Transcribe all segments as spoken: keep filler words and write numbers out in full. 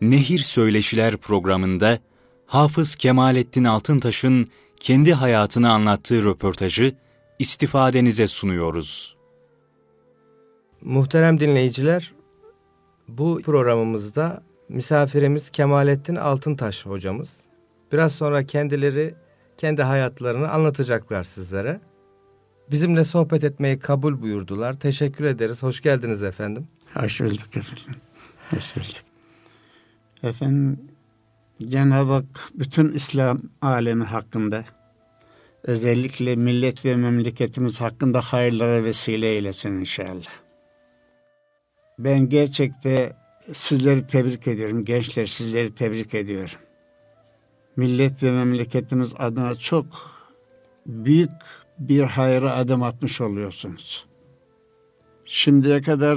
Nehir Söyleşiler programında Hafız Kemalettin Altıntaş'ın kendi hayatını anlattığı röportajı istifadenize sunuyoruz. Muhterem dinleyiciler, bu programımızda misafirimiz Kemalettin Altıntaş hocamız. Biraz sonra kendileri kendi hayatlarını anlatacaklar sizlere. Bizimle sohbet etmeyi kabul buyurdular. Teşekkür ederiz. Hoş geldiniz efendim. Hoş bulduk efendim. Hoş bulduk. Efendim, Cenab-ı Hak bütün İslam alemi hakkında, özellikle millet ve memleketimiz hakkında hayırlara vesile eylesin inşallah. Ben gerçekten sizleri tebrik ediyorum. Gençler, sizleri tebrik ediyorum. Millet ve memleketimiz adına çok büyük bir hayra adım atmış oluyorsunuz. Şimdiye kadar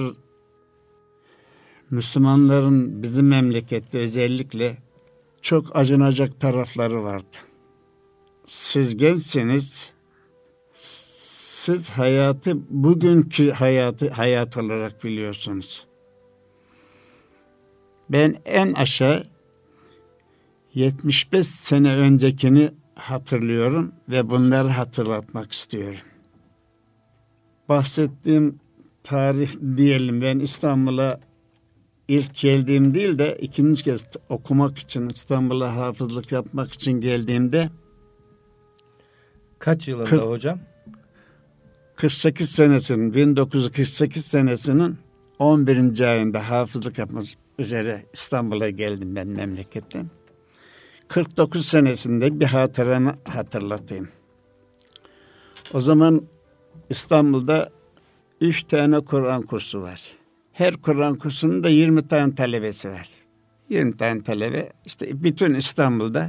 Müslümanların bizim memlekette özellikle çok acınacak tarafları vardı. Siz gençsiniz, siz hayatı bugünkü hayatı hayat olarak biliyorsunuz. Ben en aşağı yetmiş beş sene öncekini hatırlıyorum ve bunları hatırlatmak istiyorum. Bahsettiğim tarih diyelim, ben İstanbul'a ilk geldiğim değil de ikinci kez okumak için, İstanbul'a hafızlık yapmak için geldiğimde. Kaç yılında kırk, hocam? kırk sekiz senesinin, bin dokuz yüz kırk sekiz senesinin on birinci ayında hafızlık yapmak üzere İstanbul'a geldim ben memleketten. kırk dokuz senesinde bir hatıramı hatırlatayım. O zaman İstanbul'da üç tane Kur'an kursu var. Her Kur'an kursunun da yirmi tane talebesi var. yirmi tane talebe, işte bütün İstanbul'da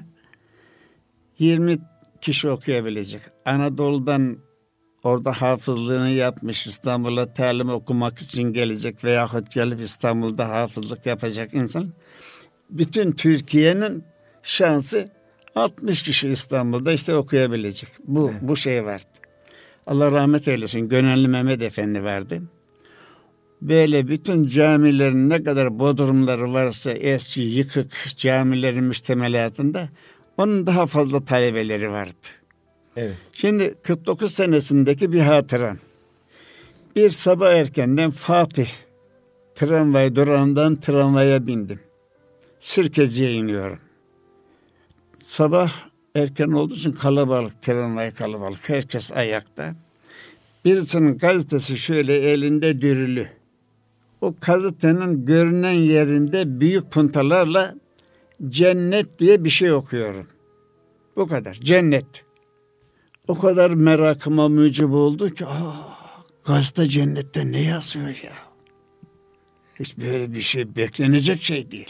yirmi kişi okuyabilecek. Anadolu'dan orada hafızlığını yapmış, İstanbul'a talim okumak için gelecek veyahut gelip İstanbul'da hafızlık yapacak insan. Bütün Türkiye'nin şansı altmış kişi İstanbul'da işte okuyabilecek. Bu evet. Bu şey vardı. Allah rahmet eylesin. Gönenli Mehmet Efendi vardı. Böyle bütün camilerin ne kadar bodrumları varsa eski yıkık camilerin müştemelatında onun daha fazla talebeleri vardı. Evet. Şimdi kırk dokuz senesindeki bir hatıram. Bir sabah erkenden Fatih tramvay durağından tramvaya bindim. Sirkeci'ye iniyorum. Sabah erken olduğu için kalabalık, tramvay kalabalık. Herkes ayakta. Birisinin gazetesi şöyle elinde dürülü. O gazetenin görünen yerinde büyük puntalarla cennet diye bir şey okuyorum. Bu kadar. Cennet. O kadar merakıma mucib oldu ki aa, gazete cennette ne yazıyor ya? Hiç böyle bir şey beklenecek şey değil.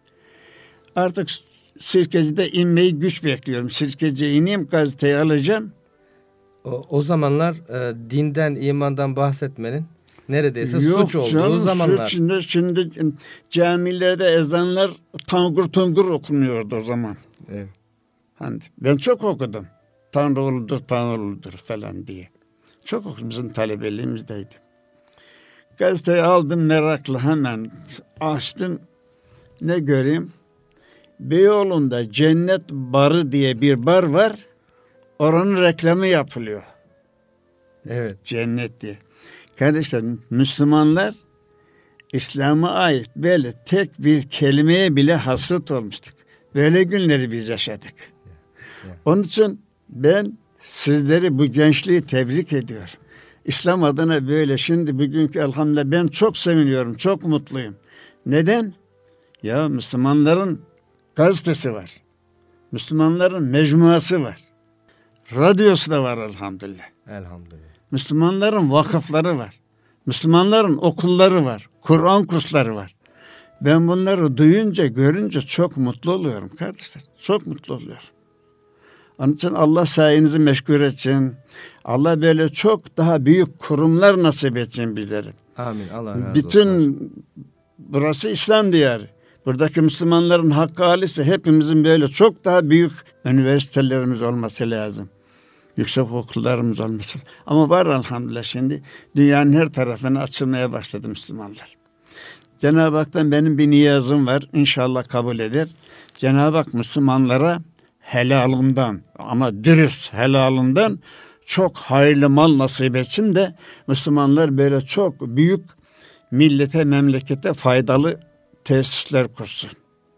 Artık Sirkeci'de inmeyi güç bekliyorum. Sirkeci'ye ineyim, gazeteyi alacağım. O, o zamanlar e, dinden, imandan bahsetmenin neredeyse Yok, suç olduğu canım, zamanlar. Şimdi, şimdi camilerde ezanlar tangur tungur okunuyordu o zaman. Evet. Hani ben çok okudum. Tanrı uludur, Tanrı uludur falan diye. Çok okudum, bizim talebeliğimizdeydi. Gazeteyi aldım meraklı, hemen açtım. Ne göreyim? Beyoğlu'nda Cennet Barı diye bir bar var. Oranın reklamı yapılıyor. Evet. Cennet diye. Kardeşlerim, Müslümanlar İslam'a ait böyle tek bir kelimeye bile hasret olmuştuk. Böyle günleri biz yaşadık. Onun için ben sizleri, bu gençliği tebrik ediyorum. İslam adına böyle şimdi bugünkü elhamdülillah ben çok seviniyorum, çok mutluyum. Neden? Ya Müslümanların gazetesi var. Müslümanların mecmuası var. Radyosu da var elhamdülillah. Elhamdülillah. Müslümanların vakıfları var. Müslümanların okulları var. Kur'an kursları var. Ben bunları duyunca, görünce çok mutlu oluyorum kardeşler. Çok mutlu oluyorum. Onun için Allah sayenizi meşgul etsin. Allah böyle çok daha büyük kurumlar nasip etsin bizlere. Amin. Allah razı olsun. Bütün burası İslam diyarı. Buradaki Müslümanların hakkı halise hepimizin böyle çok daha büyük üniversitelerimiz olması lazım. Yüksek okullarımız olması. Ama var elhamdülillah şimdi dünyanın her tarafına açılmaya başladı Müslümanlar. Cenab-ı Hak'tan benim bir niyazım var. İnşallah kabul eder. Cenab-ı Hak Müslümanlara helalından ama dürüst helalından çok hayırlı mal nasip etsin de Müslümanlar böyle çok büyük millete, memlekete faydalı tesisler kursun.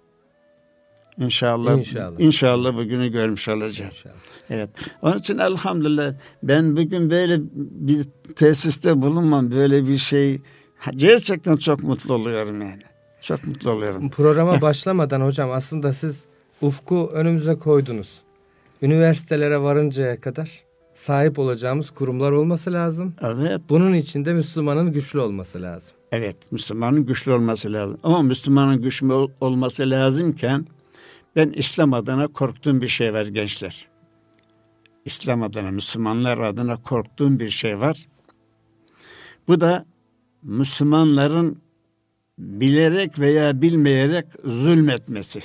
İnşallah. İnşallah. İnşallah bugünü görmüş olacağız. İnşallah. Evet. Onun için elhamdülillah ben bugün böyle bir tesiste bulunmam, böyle bir şey gerçekten çok mutlu oluyorum yani. Çok mutlu oluyorum. Programa evet. başlamadan hocam aslında siz ufku önümüze koydunuz. Üniversitelere varıncaya kadar sahip olacağımız kurumlar olması lazım. Evet. Bunun için de Müslümanın güçlü olması lazım. Evet, Müslümanın güçlü olması lazım. Ama Müslümanın güçlü ol- olması lazımken ben İslam adına korktuğum bir şey var gençler. İslam adına, Müslümanlar adına korktuğum bir şey var. Bu da Müslümanların bilerek veya bilmeyerek zulmetmesi.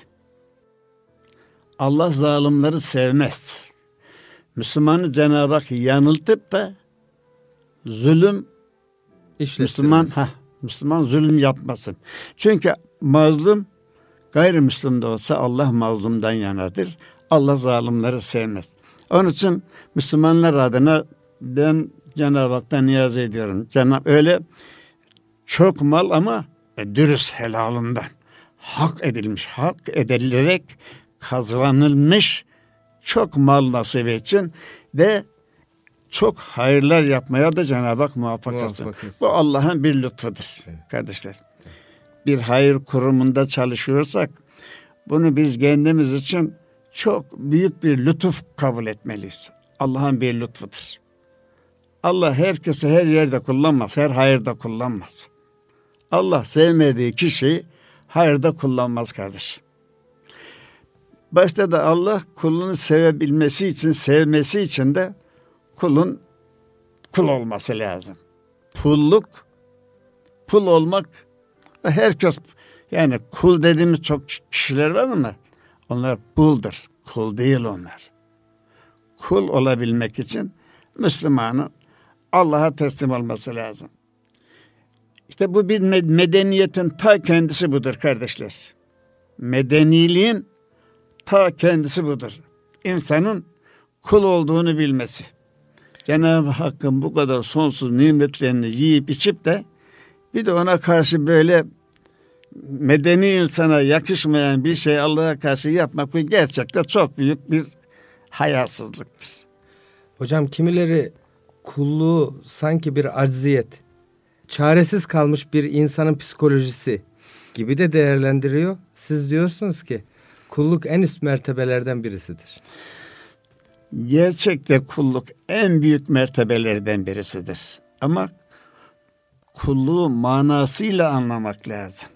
Allah zalimleri sevmez. Müslümanı Cenab-ı Hak yanıltıp da zulüm Müslüman ha Müslüman zulüm yapmasın. Çünkü mazlum gayrimüslim de olsa Allah mazlumdan yanadır. Allah zalimleri sevmez. Onun için Müslümanlar adına ben Cenab-ı Hak'tan niyaz ediyorum. Cenab öyle çok mal ama dürüst helalından hak edilmiş, hak edilerek kazanılmış çok mal nasip etsin ve çok hayırlar yapmaya da Cenab-ı Hak muvaffak olsun. Bu Allah'ın bir lütfudur evet. Kardeşler. Bir hayır kurumunda çalışıyorsak bunu biz kendimiz için çok büyük bir lütuf kabul etmeliyiz. Allah'ın bir lütfudur. Allah herkesi her yerde kullanmaz, her hayırda kullanmaz. Allah sevmediği kişiyi hayırda kullanmaz kardeş. Başta da Allah kulunu sevebilmesi için, sevmesi için de kulun kul olması lazım. Pulluk, pul olmak, herkes yani kul dediğimiz çok kişiler var ama onlar puldur, kul değil onlar. Kul olabilmek için Müslümanın Allah'a teslim olması lazım. İşte bu bir medeniyetin ta kendisi budur kardeşler. Medeniliğin ta kendisi budur. İnsanın kul olduğunu bilmesi. Cenab-ı Hakk'ın bu kadar sonsuz nimetlerini yiyip içip de bir de ona karşı böyle medeni insana yakışmayan bir şey Allah'a karşı yapmak bu gerçekten çok büyük bir hayasızlıktır. Hocam kimileri kulluğu sanki bir acziyet, çaresiz kalmış bir insanın psikolojisi gibi de değerlendiriyor. Siz diyorsunuz ki kulluk en üst mertebelerden birisidir. Gerçekte kulluk en büyük mertebelerden birisidir. Ama kulluğu manasıyla anlamak lazım.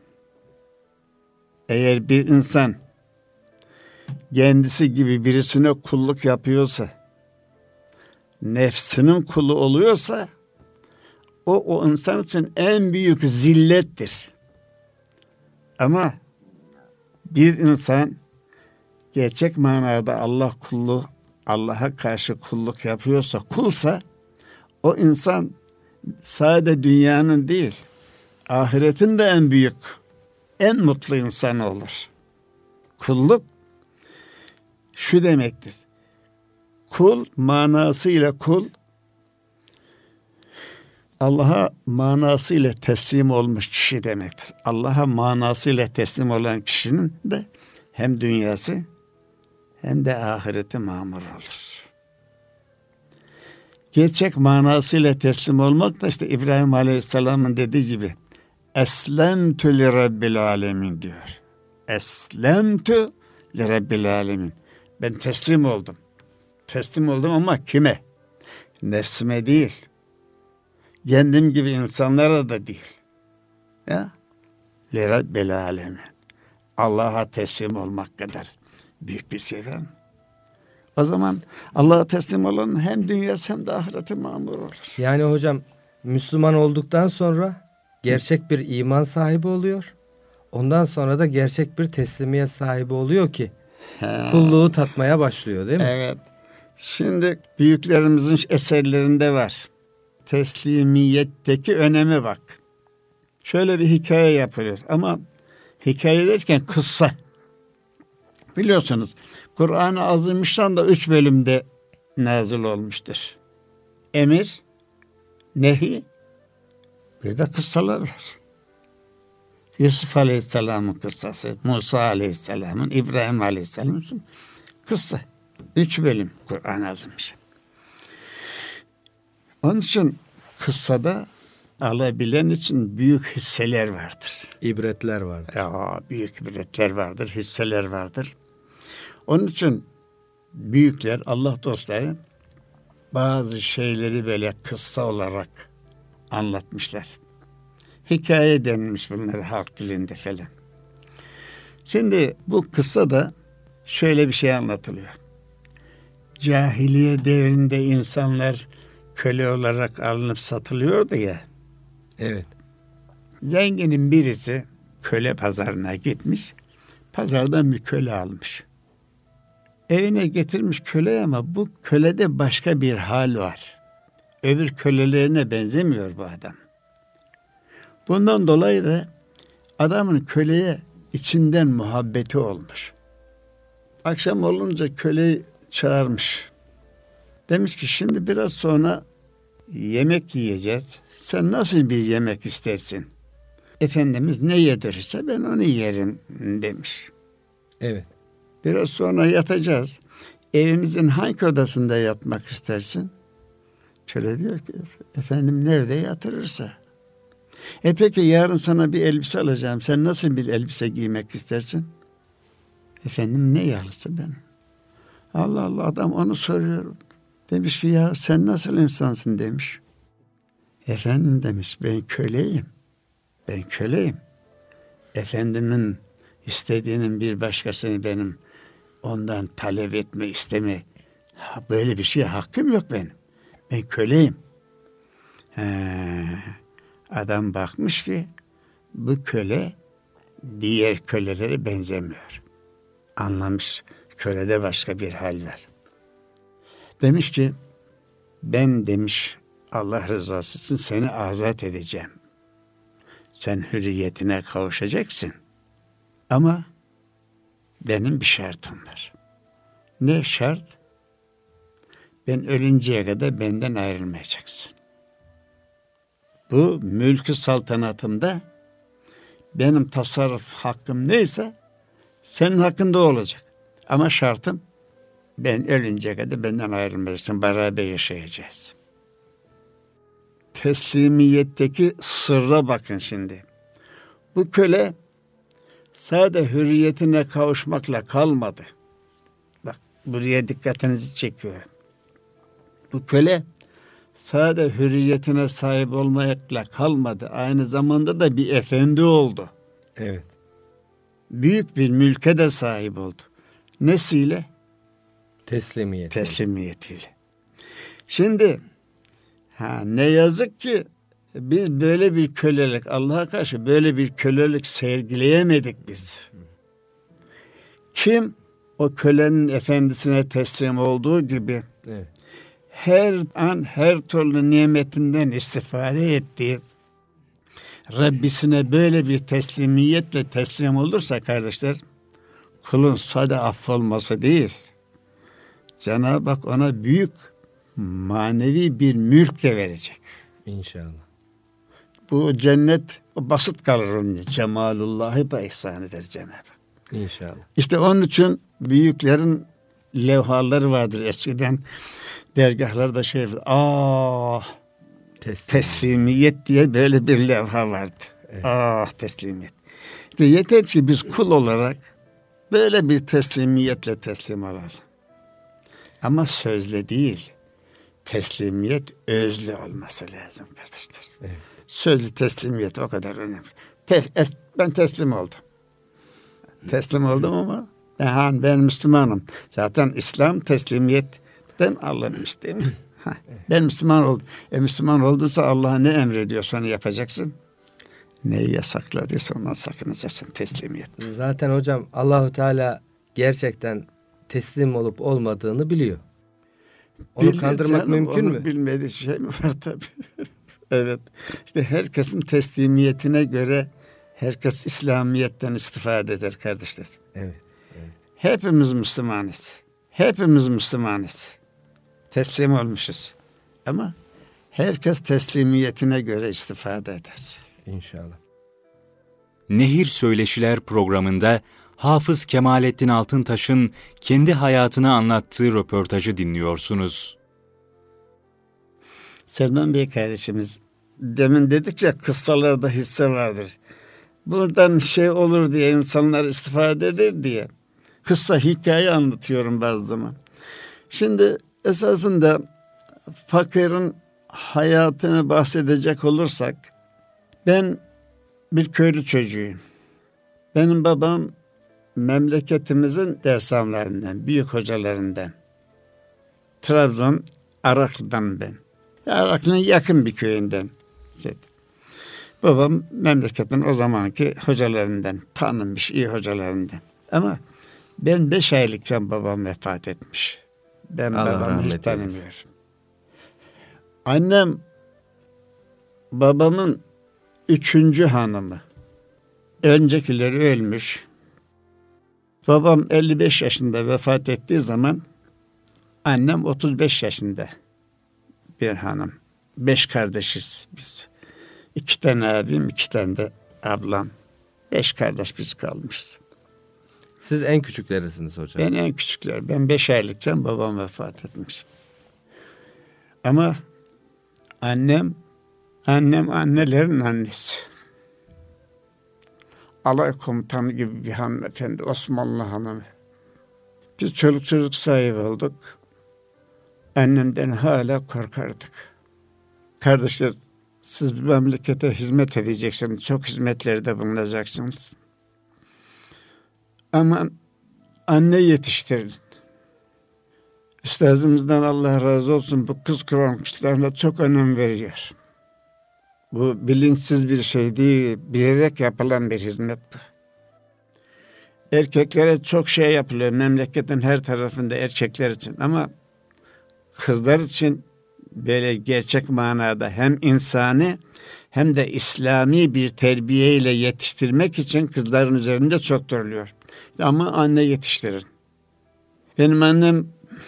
Eğer bir insan kendisi gibi birisine kulluk yapıyorsa, nefsinin kulu oluyorsa, o, o insan için en büyük zillettir. Ama bir insan gerçek manada Allah kulluğu, Allah'a karşı kulluk yapıyorsa, kulsa, o insan sadece dünyanın değil, ahiretin de en büyük, en mutlu insan olur. Kulluk şu demektir. Kul manasıyla kul, Allah'a manasıyla teslim olmuş kişi demektir. Allah'a manasıyla teslim olan kişinin de hem dünyası hem de ahireti mamur olur. Gerçek manasıyla teslim olmak da işte İbrahim Aleyhisselam'ın dediği gibi Eslemtü li Rabbil Alemin diyor. Eslemtü li Rabbil Alemin. Ben teslim oldum. Teslim oldum ama kime? Nefsime değil. Kendim gibi insanlara da değil. Ya? Li Rabbil Alemin. Allah'a teslim olmak kadar büyük bir şey var mı? O zaman Allah'a teslim olan hem dünyası hem de ahireti mamur olur. Yani hocam Müslüman olduktan sonra gerçek bir iman sahibi oluyor. Ondan sonra da gerçek bir teslimiyet sahibi oluyor ki He. kulluğu tatmaya başlıyor değil mi? Evet. Şimdi büyüklerimizin eserlerinde var. Teslimiyetteki öneme bak. şöyle bir hikaye yapılıyor. Ama hikaye derken kıssa. Biliyorsunuz Kur'an-ı Azimüşşan da üç bölümde nazil olmuştur. Emir, nehi, bir de kıssalar var. Yusuf Aleyhisselam'ın kıssası, Musa Aleyhisselam'ın, İbrahim Aleyhisselam'ın kıssa. Üç bölüm Kur'an-ı Azimüşşan. Onun için kıssada alabilen için büyük hisseler vardır. İbretler vardır. Ya, büyük ibretler vardır, hisseler vardır. Onun için büyükler, Allah dostları bazı şeyleri böyle kıssa olarak anlatmışlar. Hikaye denilmiş bunları halk dilinde falan. Şimdi bu kıssada şöyle bir şey anlatılıyor. Cahiliye devrinde insanlar köle olarak alınıp satılıyordu ya. Evet. Zenginin birisi köle pazarına gitmiş. Pazardan bir köle almış. Evine getirmiş köle ama bu kölede başka bir hal var. Öbür kölelerine benzemiyor bu adam. Bundan dolayı da adamın köleye içinden muhabbeti olmuş. Akşam olunca köleyi çağırmış. Demiş ki şimdi biraz sonra yemek yiyeceğiz. Sen nasıl bir yemek istersin? Efendimiz ne yedirirse ben onu yerim demiş. Evet. Biraz sonra yatacağız. Evimizin hangi odasında yatmak istersin? Köle diyor ki efendim nerede yatırırsa. E peki yarın sana bir elbise alacağım. Sen nasıl bir elbise giymek istersin? Efendim ne yalısı benim? Allah Allah, adam onu soruyor. Demiş ki ya sen nasıl insansın demiş. Efendim demiş ben köleyim. Ben köleyim. Efendimin istediğinin bir başkasını benim ondan talep etme, isteme. Ha, böyle bir şey hakkım yok benim. Ben köleyim. He, adam bakmış ki bu köle diğer kölelere benzemiyor. Anlamış. Kölede başka bir hal var. Demiş ki ben demiş Allah rızası için seni azat edeceğim. Sen hürriyetine kavuşacaksın. Ama benim bir şartım var. Ne şart? Ben ölünceye kadar benden ayrılmayacaksın. Bu mülkü saltanatımda benim tasarruf hakkım neyse senin hakkında olacak. Ama şartım ben ölünceye kadar benden ayrılmayacaksın. Beraber yaşayacağız. Teslimiyetteki sırra bakın şimdi. Bu köle sadece hürriyetine kavuşmakla kalmadı. Bak buraya dikkatinizi çekiyorum. Bu köle sadece hürriyetine sahip olmakla kalmadı. Aynı zamanda da bir efendi oldu. Evet. Büyük bir mülke de sahip oldu. Nesiyle? Teslimiyet. Teslimiyetiyle. Şimdi ha, ne yazık ki biz böyle bir kölelik, Allah'a karşı böyle bir kölelik sergileyemedik biz. Kim o kölenin efendisine teslim olduğu gibi evet. her an her türlü nimetinden istifade ettiği Rabbisine böyle bir teslimiyetle teslim olursa kardeşler, kulun sade affolması değil, Cenab-ı Hak ona büyük manevi bir mülk de verecek. İnşallah. Bu cennet o basit kalır onun için. Cemalullah'ı da ihsan eder Cenab-ı Hak. İnşallah. İşte onun için büyüklerin levhaları vardır eskiden. Dergahlarda şey vardı. Ah teslimiyet. teslimiyet diye böyle bir levha vardı. Evet. Ah teslimiyet. İşte yeter ki biz kul olarak böyle bir teslimiyetle teslim olalım. Ama sözle değil. Teslimiyet özlü olması lazım kardeşler. Evet. Sözlü teslimiyet o kadar önemli. Te- es- ben teslim oldum. Teslim oldum ama ben, ben Müslümanım. Zaten İslam teslimiyetten alınmış değil mi? Ha, ben Müslüman oldum. E Müslüman olduysa Allah'a ne emrediyorsa onu yapacaksın. Neyi yasakladıysa ondan sakınacaksın. Teslimiyet. Zaten hocam Allahu Teala gerçekten teslim olup olmadığını biliyor. Onu Bilir kandırmak canım, mümkün onu mü? Bilmediği şey mi var tabii. Evet. İşte herkesin teslimiyetine göre herkes İslamiyet'ten istifade eder kardeşler. Evet, evet. Hepimiz Müslümanız. Hepimiz Müslümanız. Teslim olmuşuz. Ama herkes teslimiyetine göre istifade eder. İnşallah. Nehir Söyleşiler programında Hafız Kemalettin Altıntaş'ın kendi hayatını anlattığı röportajı dinliyorsunuz. Selman Bey kardeşimiz, demin dedikçe kıssalarda hisse vardır. Buradan şey olur diye, insanlar istifade eder diye kıssa, hikaye anlatıyorum bazı zaman. Şimdi esasında fakirin hayatını bahsedecek olursak, ben bir köylü çocuğuyum. Benim babam memleketimizin dershanelerinden, büyük hocalarından. Trabzon, Araklı'dan ben. Araklı'nın yakın bir köyünden. Babam memleketin o zamanki hocalarından, tanınmış iyi hocalarından. Ama ben beş aylıkken babam vefat etmiş. Ben Allah babamı hiç rahmet tanımıyorum. eylesin. Annem babamın üçüncü hanımı. Öncekileri ölmüş. Babam elli beş yaşında vefat ettiği zaman annem otuz beş yaşında bir hanım. Beş kardeşiz biz. İki tane abim, iki tane de ablam. Beş kardeş biz kalmışız. Siz en küçüklerisiniz hocam. Ben en küçükler. Ben beş aylıkken babam vefat etmiş. Ama annem, annem annelerin annesi. Alay komutanı gibi bir hanımefendi, Osmanlı hanımı. Biz çoluk çocuk sahibi olduk. Annemden hala korkardık. Kardeşler, siz bir memlekete hizmet edeceksiniz. Çok hizmetlerde bulunacaksınız. Aman anne yetiştirin. Üstazımızdan Allah razı olsun, bu kız Kur'an kurslarına çok önem veriyor. Bu bilinçsiz bir şey değil, bilerek yapılan bir hizmet bu. Erkeklere çok şey yapılıyor memleketin her tarafında erkekler için, ama kızlar için böyle gerçek manada hem insani hem de İslami bir terbiyeyle yetiştirmek için kızların üzerinde çok duruluyor. Ama anne yetiştirin. Benim annem,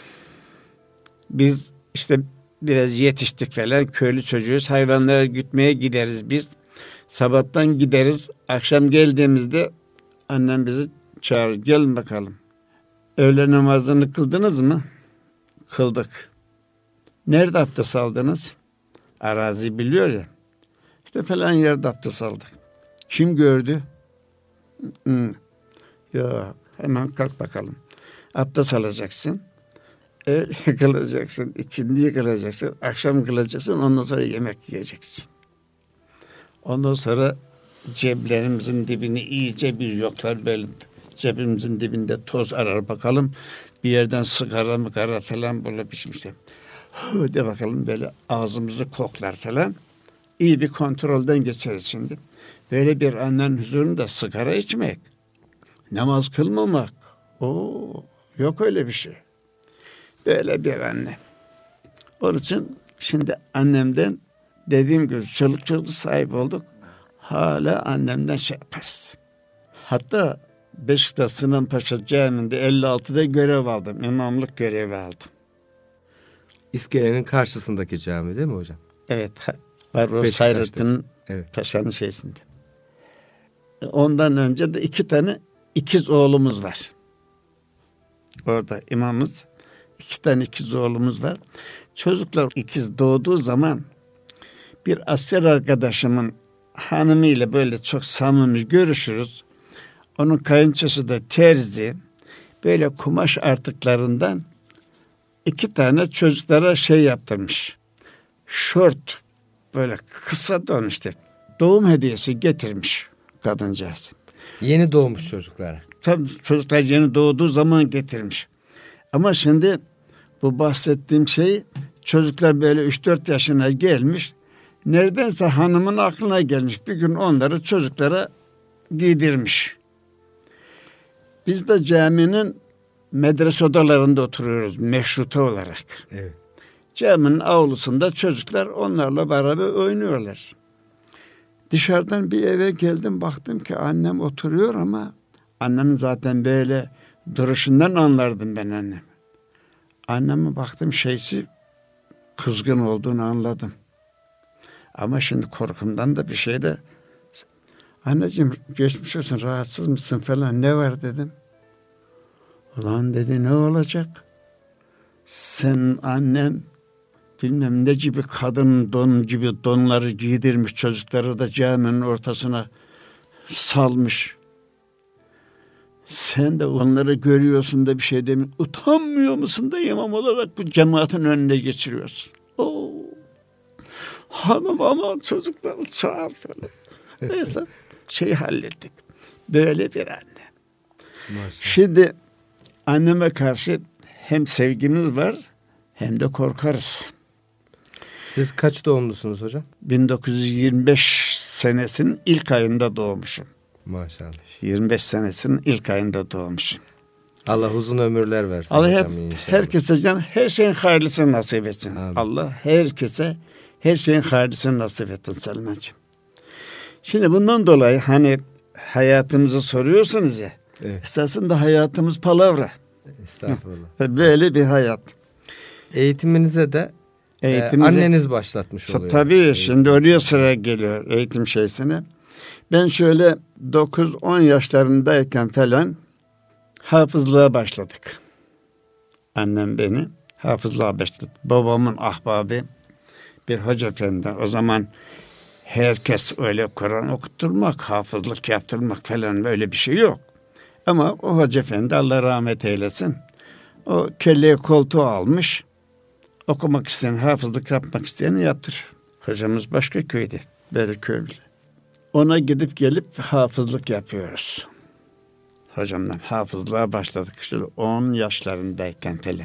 biz işte biraz yetiştik falan, köylü çocuğuz, hayvanları gütmeye gideriz biz. Sabahtan gideriz, akşam geldiğimizde annem bizi çağırır, gelin bakalım. Öğle namazını kıldınız mı? Kıldık. Nerede abdest aldınız? Arazi biliyor ya. İşte falan yerde abdest aldık. Kim gördü? Hmm. Yok, hemen kalk bakalım. Abdest alacaksın. Öğle kılacaksın, ikindi kılacaksın, akşam kılacaksın, ondan sonra yemek yiyeceksin. Ondan sonra ceplerimizin dibini iyice bir yoklar, böyle cebimizin dibinde toz arar bakalım. Bir yerden sigara mıkara falan bulabilmişler. De bakalım, böyle ağzımızı koklar falan. İyi bir kontrolden geçeriz şimdi. Böyle bir annenin huzurunda sigara içmek, namaz kılmamak, o yok öyle bir şey. Böyle bir anne. Onun için şimdi annemden, dediğim gibi çoluk çocuk sahip olduk. Hala annemden şey yaparız. Hatta Beşiktaş Sinanpaşa Camii'nde elli altıda görev aldım. İmamlık görevi aldım. İskelenin karşısındaki cami değil mi hocam? Evet. Barbaros Hayrettin evet. Paşa'nın şeysinde. Ondan önce de iki tane ikiz oğlumuz var. Orada imamız. İki tane ikiz oğlumuz var. Çocuklar ikiz doğduğu zaman bir asker arkadaşımın hanımıyla böyle çok samimi görüşürüz. Onun kayınçosu da terzi. Böyle kumaş artıklarından iki tane çocuklara şey yaptırmış. Şort, böyle kısa don işte. Doğum hediyesi getirmiş kadıncağız. Yeni doğmuş çocuklara. Tabii çocuklar yeni doğduğu zaman getirmiş. Ama şimdi bu bahsettiğim şey, çocuklar böyle üç dört yaşına gelmiş. Neredense hanımın aklına gelmiş. Bir gün onları çocuklara giydirmiş. Biz de caminin medrese odalarında oturuyoruz meşruta olarak. Evet. Caminin avlusunda çocuklar onlarla beraber oynuyorlar. Dışarıdan bir eve geldim, baktım ki annem oturuyor ama annemin zaten böyle duruşundan anlardım ben annemi. Anneme baktım, şeysi kızgın olduğunu anladım. Ama şimdi korkumdan da bir şey de, anneciğim geçmiş olsun, rahatsız mısın falan, ne var dedim. Ulan dedi, ne olacak? Sen annen bilmem ne gibi kadın don gibi donları giydirmiş, çocukları da caminin ortasına salmış. Sen de onları görüyorsun da bir şey demin. Utanmıyor musun da imam olarak bu cemaatin önüne geçiriyorsun? Oo. Hanım aman çocukları çağır falan. Neyse şeyi hallettik. Böyle bir anne. Maşallah. Şimdi anneme karşı hem sevgimiz var hem de korkarız. Siz kaç doğumlusunuz hocam? bin dokuz yüz yirmi beş senesinin ilk ayında doğmuşum. Maşallah. yirmi beş senesinin ilk ayında doğmuşum. Allah uzun ömürler versin. Allah hocam, hep, inşallah. herkese can, her şeyin hayırlısını nasip etsin. Amin. Allah herkese her şeyin hayırlısını nasip etsin Selman'cığım. Şimdi bundan dolayı hani hayatımızı soruyorsunuz ya. Evet. Esasında hayatımız palavra. Estağfurullah. Böyle bir hayat. Eğitiminize de Eğitimize, e, anneniz başlatmış oluyor. Tabii eğitim. Şimdi oraya sıra geliyor eğitim şeysine. Ben şöyle dokuz on yaşlarındayken falan hafızlığa başladık. Annem beni hafızlığa başladı. Babamın ahbabı bir hoca efendi. O zaman herkes öyle Kur'an okutturmak, hafızlık yaptırmak falan böyle bir şey yok. Ama o hoca efendi Allah rahmet eylesin. O kelleyi koltuğu almış. Okumak isteyen, hafızlık yapmak isteyeni yaptır. Hocamız başka köyde, böyle köylü. Ona gidip gelip hafızlık yapıyoruz. Hocamdan hafızlığa başladık işte on yaşlarındayken falan.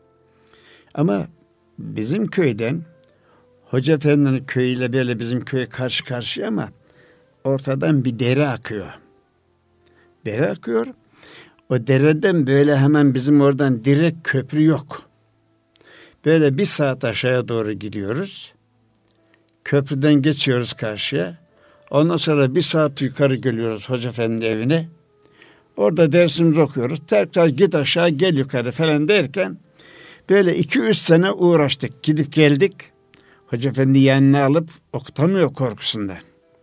Ama bizim köyden, Hoca Efendi'nin köyüyle böyle bizim köy karşı karşıya ama ortadan bir dere akıyor. Dere akıyor. O dereden böyle hemen bizim oradan direkt köprü yok. Böyle bir saat aşağıya doğru gidiyoruz. Köprüden geçiyoruz karşıya. Ondan sonra bir saat yukarı geliyoruz Hoca Efendi evine. Orada dersimizi okuyoruz. Tekrar git aşağı gel yukarı falan derken böyle iki üç sene uğraştık. Gidip geldik. Hoca Efendi yanına alıp okutamıyor korkusundan.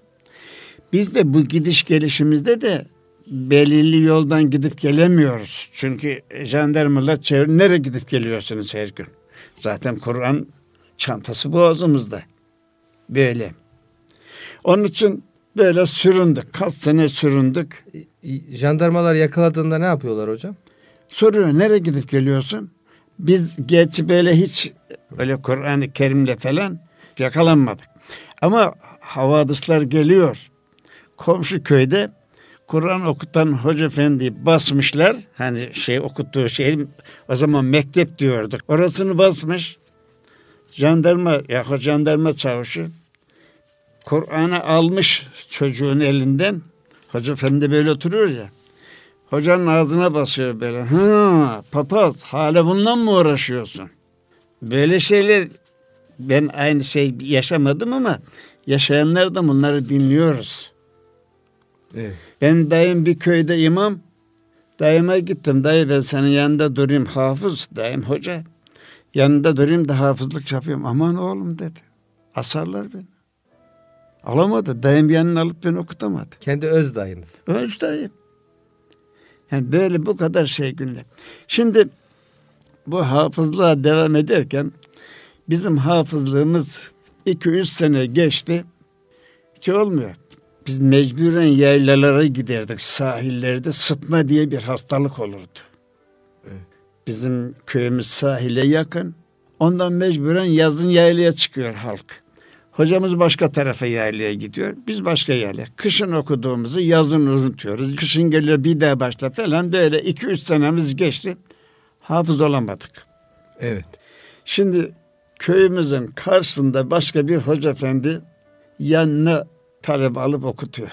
Biz de bu gidiş gelişimizde de belirli yoldan gidip gelemiyoruz. Çünkü jandarmalar çevir, nereye gidip geliyorsunuz her gün? Zaten Kur'an çantası boğazımızda. Böyle. Onun için böyle süründük. Kaç sene süründük. Jandarmalar yakaladığında ne yapıyorlar hocam? Soruyor, nereye gidip geliyorsun? Biz gerçi böyle hiç öyle Kur'an-ı Kerim'le falan yakalanmadık. Ama havadisler geliyor. Komşu köyde Kur'an okutan Hoca Efendi'yi basmışlar. Hani şey okuttuğu şey, o zaman mektep diyorduk. Orasını basmış. Jandarma, ya jandarma çavuşu Kur'an'ı almış çocuğun elinden. Hoca Efendi böyle oturuyor ya. Hocanın ağzına basıyor böyle. Hı, papaz hala bundan mı uğraşıyorsun? Böyle şeyler ben aynı şey yaşamadım ama yaşayanlar da bunları dinliyoruz. Evet. Ben dayım bir köyde imam. Dayıma gittim. Dayı ben senin yanında durayım hafız. Dayım hoca. Yanında durayım da hafızlık yapıyorum. Aman oğlum dedi. Asarlar beni. Alamadı. Dayım yanına alıp beni okutamadı. Kendi öz dayınız. Öz dayım. Yani böyle bu kadar şey günler. Şimdi bu hafızlığa devam ederken bizim hafızlığımız iki üç sene geçti. Hiç olmuyor. Biz mecburen yaylalara giderdik. Sahillerde sıtma diye bir hastalık olurdu. Evet. Bizim köyümüz sahile yakın. Ondan mecburen yazın yaylaya çıkıyor halk. Hocamız başka tarafa yaylaya gidiyor. Biz başka yaylaya. Kışın okuduğumuzu yazın unutuyoruz. Kışın geliyor bir daha başla falan. Böyle iki üç senemiz geçti. Hafız olamadık. Evet. Şimdi köyümüzün karşısında başka bir hoca efendi yanına talep alıp okutuyor.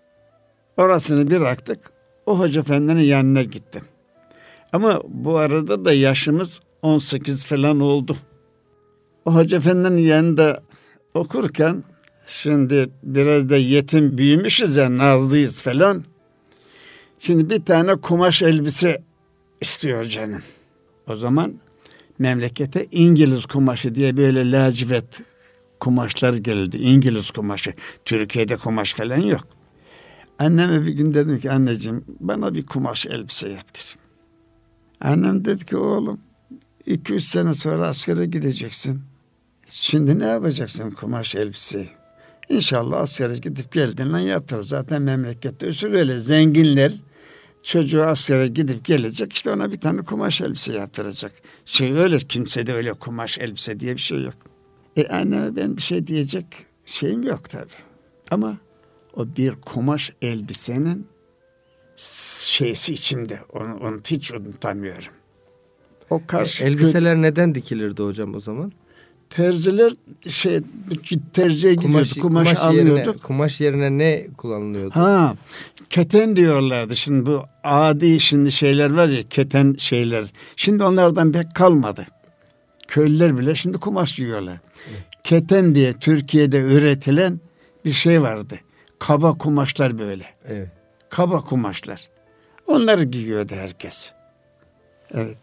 Orasını bıraktık. O hoca efendinin yanına gittim. Ama bu arada da yaşımız on sekiz falan oldu. O Hoca Efendi'nin yanında okurken, şimdi biraz da yetim büyümüşüz ya, nazlıyız falan. Şimdi bir tane kumaş elbise istiyor canım. O zaman memlekete İngiliz kumaşı diye böyle lacivert kumaşlar geldi. İngiliz kumaşı. Türkiye'de kumaş falan yok. Anneme bir gün dedim ki, anneciğim bana bir kumaş elbise yaptır. Annem dedi ki, oğlum iki üç sene sonra askere gideceksin. Şimdi ne yapacaksın kumaş elbiseyi? İnşallah askere gidip geldiğinden yaptırır. Zaten memlekette usul öyle. Zenginler çocuğu askere gidip gelecek, işte ona bir tane kumaş elbise yaptıracak. Şey öyle, kimsede öyle kumaş elbise diye bir şey yok. E anneme ben bir şey diyecek şeyim yok tabii. Ama o bir kumaş elbisenin şeysi içimde. Onu, onu hiç unutamıyorum. O karşı elbiseler kö- neden dikilirdi hocam o zaman? Terziler şey terziye kumaş, gidiyordu. Kumaş, kumaş alıyorduk. Yerine, kumaş yerine ne kullanılıyordu? Ha, keten diyorlardı. Şimdi bu adi şimdi şeyler var ya, keten şeyler. Şimdi onlardan pek kalmadı. Köylüler bile şimdi kumaş giyiyorlar. Evet. Keten diye Türkiye'de üretilen bir şey vardı. Kaba kumaşlar böyle. Evet. Kaba kumaşlar. Onları giyiyordu herkes. Evet.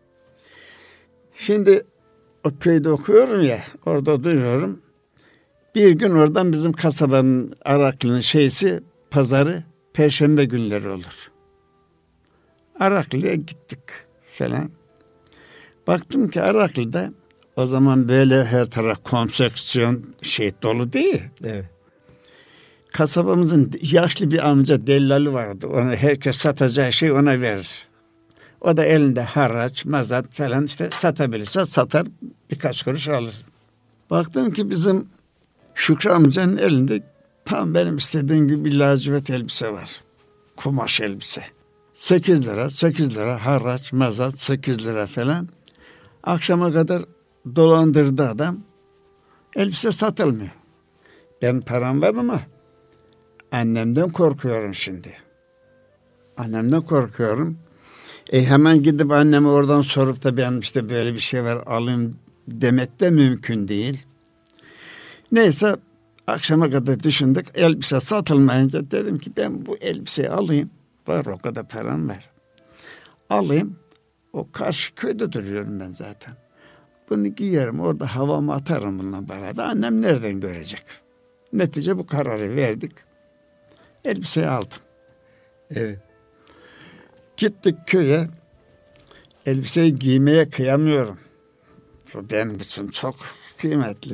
Şimdi o köyde okuyorum ya, orada duruyorum. Bir gün oradan bizim kasabanın, Araklı'nın şeysi, pazarı Perşembe günleri olur. Araklı'ya gittik falan. Baktım ki Araklı'da o zaman böyle her taraf konseksiyon şey dolu değil. Evet. Kasabamızın yaşlı bir amca dellali vardı. Ona herkes satacağı şey ona verir. O da elinde haraç, mazat falan işte satabilirse satar, birkaç kuruş alır. Baktım ki bizim Şükrü amcanın elinde tam benim istediğim gibi bir lacivert elbise var. Kumaş elbise. sekiz lira, sekiz lira haraç, mazat sekiz lira falan. Akşama kadar dolandırdı adam. Elbise satılmıyor. Ben param var ama annemden korkuyorum şimdi. Annemden korkuyorum. E hemen gidip anneme oradan sorup da ben işte böyle bir şey var alayım demek de mümkün değil. Neyse akşama kadar düşündük. Elbise satılmayınca dedim ki ben bu elbiseyi alayım. Var o kadar param var. Alayım. O karşı köyde duruyorum ben zaten. Bunu giyerim, orada havamı atarım bununla beraber. Annem nereden görecek? Netice bu kararı verdik. Elbiseyi aldım. Evet. Gittik köye. Elbiseyi giymeye kıyamıyorum. Bu benim için çok kıymetli.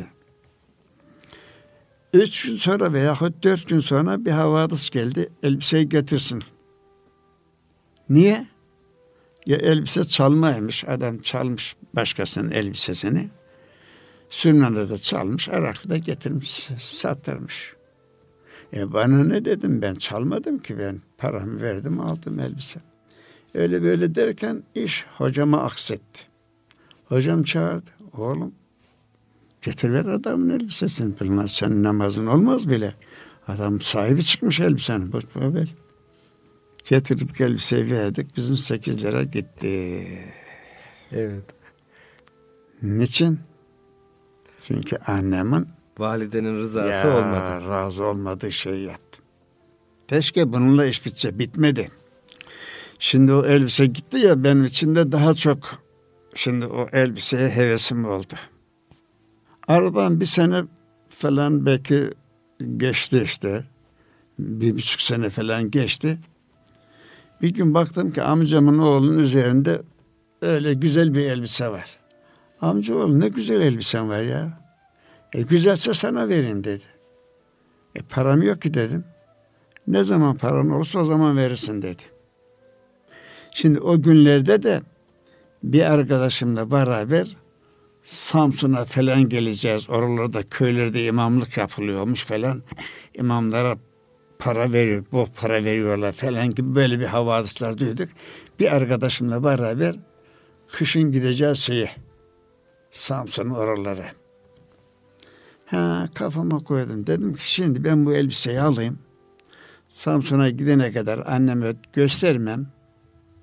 Üç gün sonra veyahut dört gün sonra bir havadis geldi. Elbiseyi getirsin. Niye? Ya elbise çalmaymış. Adam çalmış başkasının elbisesini. Sürmen'de de çalmış. Araklı'da getirmiş. Sattırmış. E bana ne dedim, ben çalmadım ki, ben paramı verdim aldım elbise. Öyle böyle derken iş hocama aksetti. Hocam çağırdı. Oğlum getir ver adamın elbisesini. Bilmez senin namazın olmaz bile. Adam sahibi çıkmış elbisenin. Böyle. Getirdik elbiseyi verdik. Bizim sekiz lira gitti. Evet. Niçin? Çünkü annemin validenin rızası ya, olmadı. Razı olmadığı şeyi yaptı. Keşke bununla iş bitse. Bitmedi. Şimdi o elbise gitti ya, benim içimde daha çok şimdi o elbiseye hevesim oldu. Aradan bir sene falan belki geçti işte. Bir buçuk sene falan geçti. Bir gün baktım ki amcamın oğlunun üzerinde öyle güzel bir elbise var. Amcaoğlu ne güzel elbisen var ya. E güzelse sana vereyim dedi. E param yok ki dedim. Ne zaman paran olursa o zaman verirsin dedi. Şimdi o günlerde de bir arkadaşımla beraber Samsun'a falan geleceğiz. Oralarda köylerde imamlık yapılıyormuş falan. İmamlara para veriyor, bu para veriyorlar falan gibi böyle bir havadisler duyduk. Bir arkadaşımla beraber kışın gideceğiz şeye, Samsun'un oralara. Ha, kafama koydum. Dedim ki şimdi ben bu elbiseyi alayım. Samsun'a gidene kadar anneme göstermem.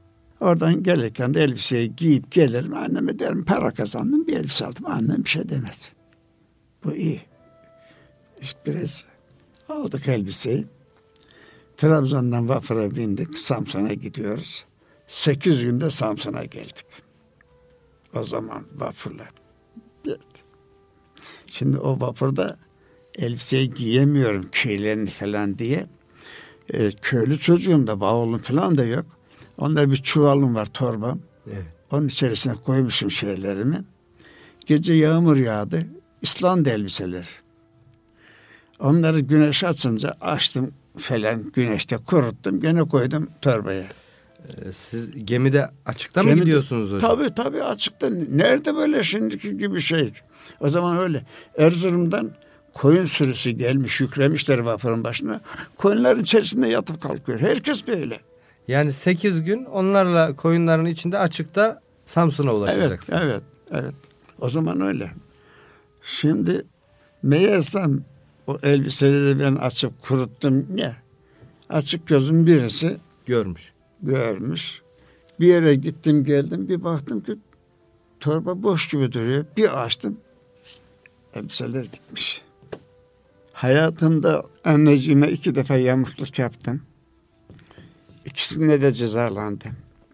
Oradan gelirken de elbiseyi giyip gelirim. Anneme derim para kazandım, bir elbise aldım. Annem bir şey demez. Bu iyi. İşte biraz aldık elbiseyi. Trabzon'dan vapura bindik. Samsun'a gidiyoruz. Sekiz günde Samsun'a geldik. O zaman vapurlar. Evet. Şimdi o vapurda elbiseyi giyemiyorum kirlerini falan diye. E, köylü çocuğum da bavulum falan da yok. Onlar bir çuvalım var, torbam. Evet. Onun içerisine koymuşum şeylerimi. Gece yağmur yağdı. İsland elbiseler. Onları güneş açınca açtım falan, güneşte kuruttum. Gene koydum torbaya. Ee, siz gemide açıkta gemide, mı gidiyorsunuz hocam? Tabii tabii açıkta. Nerede böyle şimdiki gibi şey? O zaman öyle. Erzurum'dan koyun sürüsü gelmiş, yüklemişler vapurun başına. Koyunların içerisinde yatıp kalkıyor. Herkes böyle. Yani sekiz gün onlarla koyunların içinde açıkta Samsun'a ulaşacaksınız. Evet, evet, evet. O zaman öyle. Şimdi meğersem o elbiseleri ben açıp kuruttum ya. Açık gözüm birisi görmüş. Görmüş. Bir yere gittim geldim, bir baktım ki torba boş gibi duruyor. Bir açtım. Elbiseler gitmiş. Hayatımda anneciğime iki defa yamukluk yaptım. İkisinde de cezalandım.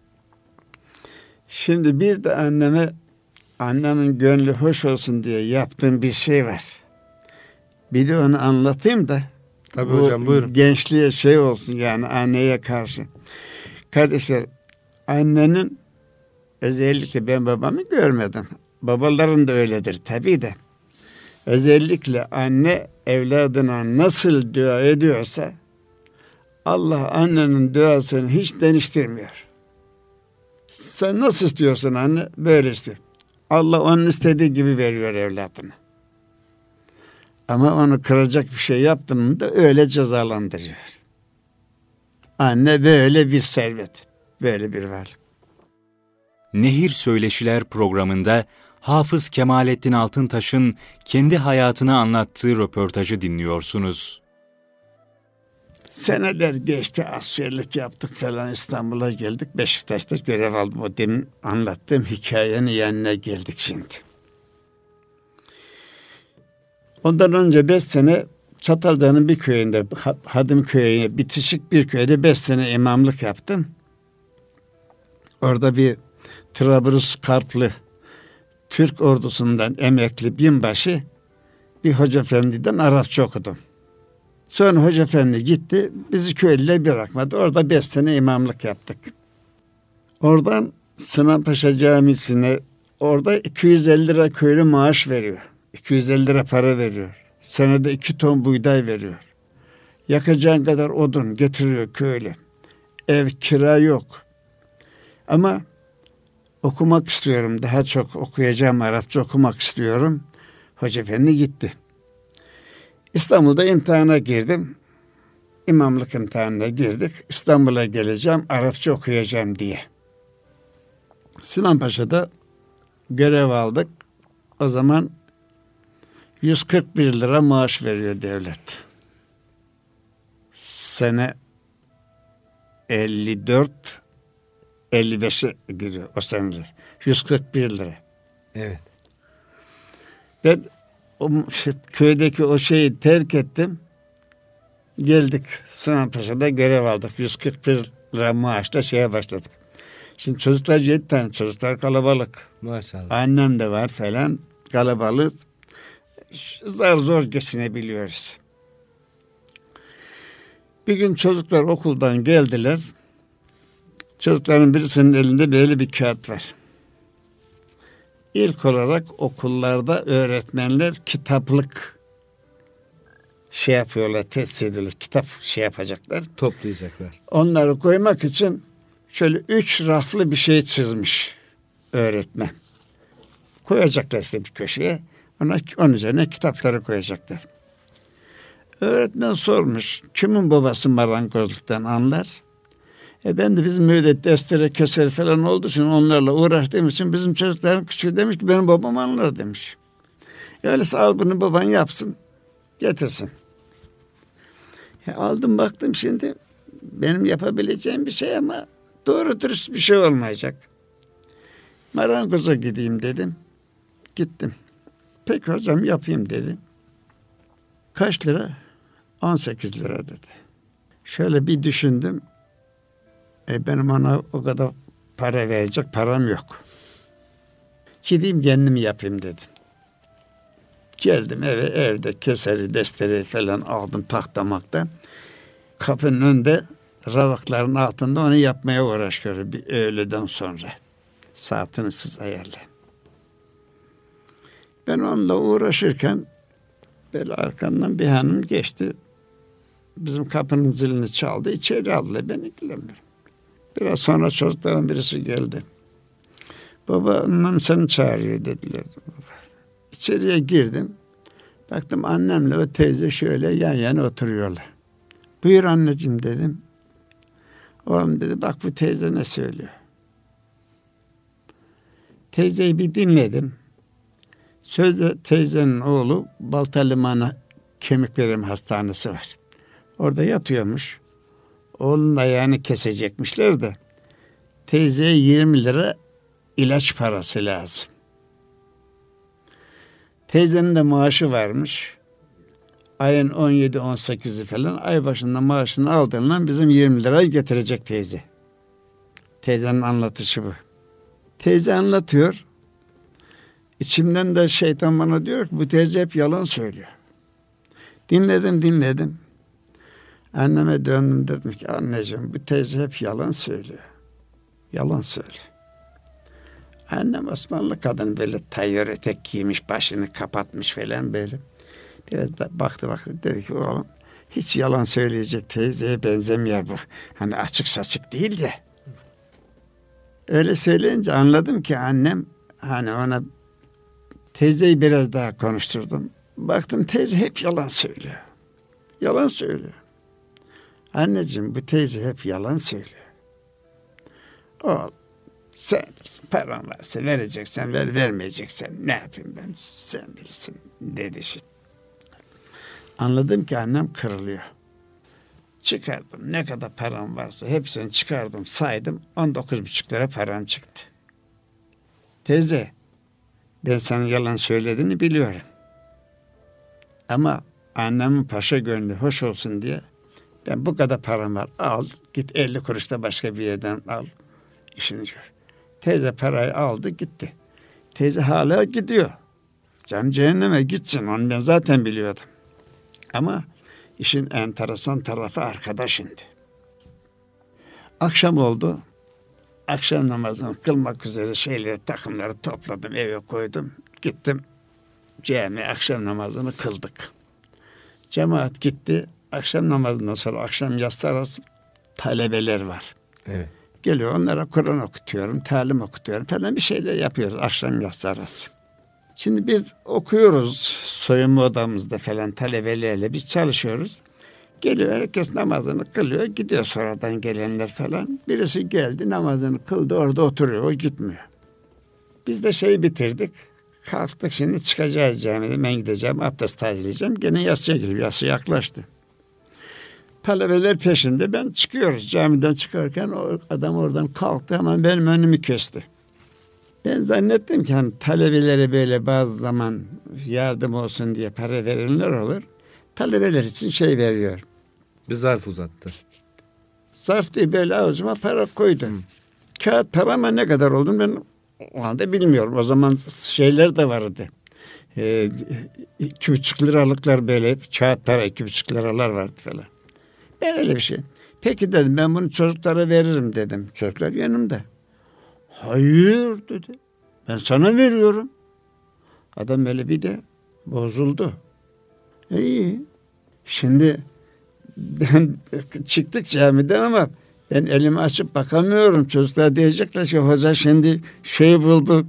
Şimdi bir de anneme, annemin gönlü hoş olsun diye yaptığım bir şey var. Bir de onu anlatayım da. Tabii hocam, buyurun. Gençliğe şey olsun yani anneye karşı. Kardeşler, annenin, özellikle ben babamı görmedim. Babaların da öyledir tabii de. Özellikle anne evladına nasıl dua ediyorsa Allah annenin duasını hiç değiştirmiyor. Sen nasıl istiyorsun anne? Böyle istiyor. Allah onun istediği gibi veriyor evladına. Ama onu kıracak bir şey yaptın mı da öyle cezalandırıyor. Anne böyle bir servet, böyle bir varlık. Nehir Söyleşiler programında Hafız Kemalettin Altıntaş'ın kendi hayatını anlattığı röportajı dinliyorsunuz. Seneler geçti, askerlik yaptık falan, İstanbul'a geldik. Beşiktaş'ta görev aldım. O demin anlattığım hikayenin yanına geldik şimdi. Ondan önce beş sene Çatalca'nın bir köyünde, Hadim köyüne bitişik bir köyde beş sene imamlık yaptım. Orada bir Trablusgarplı Türk ordusundan emekli binbaşı bir hoca efendiden Arapça okudum. Sonra hoca efendi gitti, bizi köylüyle bırakmadı. Orada beş sene imamlık yaptık. Oradan Sınavpaşa Camisi'ne, orada iki yüz elli lira köylü maaş veriyor. iki yüz elli lira para veriyor. Senede iki ton buğday veriyor. Yakacağın kadar odun getiriyor köylü. Ev, kira yok. Ama okumak istiyorum. Daha çok okuyacağım, Arapça okumak istiyorum. Hoca efendi gitti. İstanbul'da imtihana girdim. İmamlık imtihanına girdik. İstanbul'a geleceğim, Arapça okuyacağım diye. Sinanpaşa'da görev aldık. O zaman yüz kırk bir lira maaş veriyor devlet. Sene elli dört elli beşe giriyor o seneler. yüz kırk bir lira. Evet. Ben o köydeki o şeyi terk ettim. Geldik Sınavpaşa'da görev aldık. yüz kırk bir lira maaşla şeye başladık. Şimdi çocuklar yedi tane, çocuklar kalabalık. Maşallah. Annem de var falan, kalabalık. Zar zor geçinebiliyoruz. Bir gün çocuklar okuldan geldiler. Çocukların birisinin elinde böyle bir kağıt var. İlk olarak okullarda öğretmenler kitaplık şey yapıyorlar, tesis ediyorlar. Kitap şey yapacaklar. Toplayacaklar. Onları koymak için şöyle üç raflı bir şey çizmiş öğretmen. Koyacaklar işte bir köşeye. Ona, onun üzerine kitapları koyacaklar. Öğretmen sormuş. Kimin babası marangozluktan anlar? E ben de bizim müddet destere keser falan olduğu için onlarla uğraştığım için bizim çocukların küçüğü demiş ki benim babam anlar demiş. Öyleyse al bunu baban yapsın. Getirsin. E aldım baktım şimdi benim yapabileceğim bir şey ama Doğru dürüst bir şey olmayacak. Marangoza gideyim dedim. Gittim. Peki hocam yapayım dedi. Kaç lira? on sekiz lira dedi. Şöyle bir düşündüm. E benim ona o kadar para verecek param yok. Gideyim kendim yapayım dedim. Geldim eve, evde keseri, desteri falan aldım taktamakta. Kapının önünde ravakların altında onu yapmaya uğraşıyorum bir öğleden sonra. Saatini siz ayarla. Ben onunla uğraşırken böyle arkamdan bir hanım geçti. Bizim kapının zilini çaldı. İçeri aldı. Ben ilgilenmiyorum. Biraz sonra çocukların birisi geldi. Baba annem seni çağırıyor dediler. İçeriye girdim. Baktım annemle o teyze şöyle yan yana oturuyorlar. Buyur anneciğim dedim. Oğlum dedi bak bu teyze ne söylüyor. Teyzeyi bir dinledim. Sözde teyzenin oğlu Baltalimanı Kemik Verimi Hastanesi var. Orada yatıyormuş. Oğlunun ayağını kesecekmişler de teyzeye yirmi lira ilaç parası lazım. Teyzenin de maaşı varmış. Ayın on yedi on sekizi falan ay başında maaşını aldığından bizim yirmi lirayı getirecek teyze. Teyzenin anlatışı bu. Teyze anlatıyor. İçimden de şeytan bana diyor ki bu teyze hep yalan söylüyor. Dinledim dinledim. Anneme döndüm dedim ki anneciğim bu teyze hep yalan söylüyor. Yalan söylüyor. Annem Osmanlı kadın böyle tayyör etek giymiş başını kapatmış falan böyle. Biraz da baktı baktı dedi ki oğlum hiç yalan söyleyecek teyzeye benzemiyor bu. Hani açık saçık değil de. Öyle söyleyince anladım ki annem hani ona teyzeyi biraz daha konuşturdum. Baktım teyze hep yalan söylüyor. Yalan söylüyor. Anneciğim bu teyze hep yalan söylüyor. Oğlum sen paran varsa vereceksen ver, vermeyeceksen ne yapayım ben sen bilirsin dedi işte. Anladım ki annem kırılıyor. Çıkardım ne kadar param varsa hepsini çıkardım saydım on dokuz buçuk lira param çıktı. Teyze ben sana yalan söylediğini biliyorum. Ama annemin paşa gönlü hoş olsun diye ben bu kadar param var al git elli kuruşta başka bir yerden al işini gör. Teyze parayı aldı gitti. Teyze hala gidiyor. Can cehenneme gitsin onu ben zaten biliyordum. Ama işin enteresan tarafı arkada şimdi. Akşam oldu. Akşam namazını kılmak üzere şeyleri takımları topladım eve koydum. Gittim cami akşam namazını kıldık. Cemaat gitti. Akşam namazından sonra akşam yatsı arası talebeler var. Evet. Geliyor onlara Kur'an okutuyorum, talim okutuyorum falan bir şeyler yapıyoruz akşam yatsı arası. Şimdi biz okuyoruz soyunma odamızda falan talebelerle biz çalışıyoruz. Geliyor herkes namazını kılıyor gidiyor sonradan gelenler falan. Birisi geldi namazını kıldı orada oturuyor o gitmiyor. Biz de şeyi bitirdik. Kalktık şimdi çıkacağız camide ben gideceğim abdest tazeleyeceğim. Gene yatsıya giriyor yatsı yaklaştı. Talebeler peşinde ben çıkıyoruz camiden çıkarken o adam oradan kalktı hemen benim önümü kesti. Ben zannettim ki hani talebelere böyle bazı zaman yardım olsun diye para verenler olur. Talebeler için şey veriyor. Bir zarf uzattı. Zarf değil böyle avucuma para koydu. Hı. Kağıt para ama ne kadar olduğunu ben o anda bilmiyorum. O zaman şeyler de vardı. Ee, iki buçuk liralıklar böyle kağıt para iki buçuk liralar vardı falan. Öyle bir şey. Peki dedim ben bunu çocuklara veririm dedim. Çocuklar yanımda. Hayır dedi. Ben sana veriyorum. Adam böyle bir de bozuldu. E iyi. Şimdi ben çıktık camiden ama ben elimi açıp bakamıyorum. Çocuklar diyecekler ki hoca şimdi şey bulduk.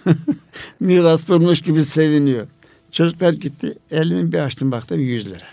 Miras bulmuş gibi seviniyor. Çocuklar gitti. Elimi bir açtım baktım yüz lira.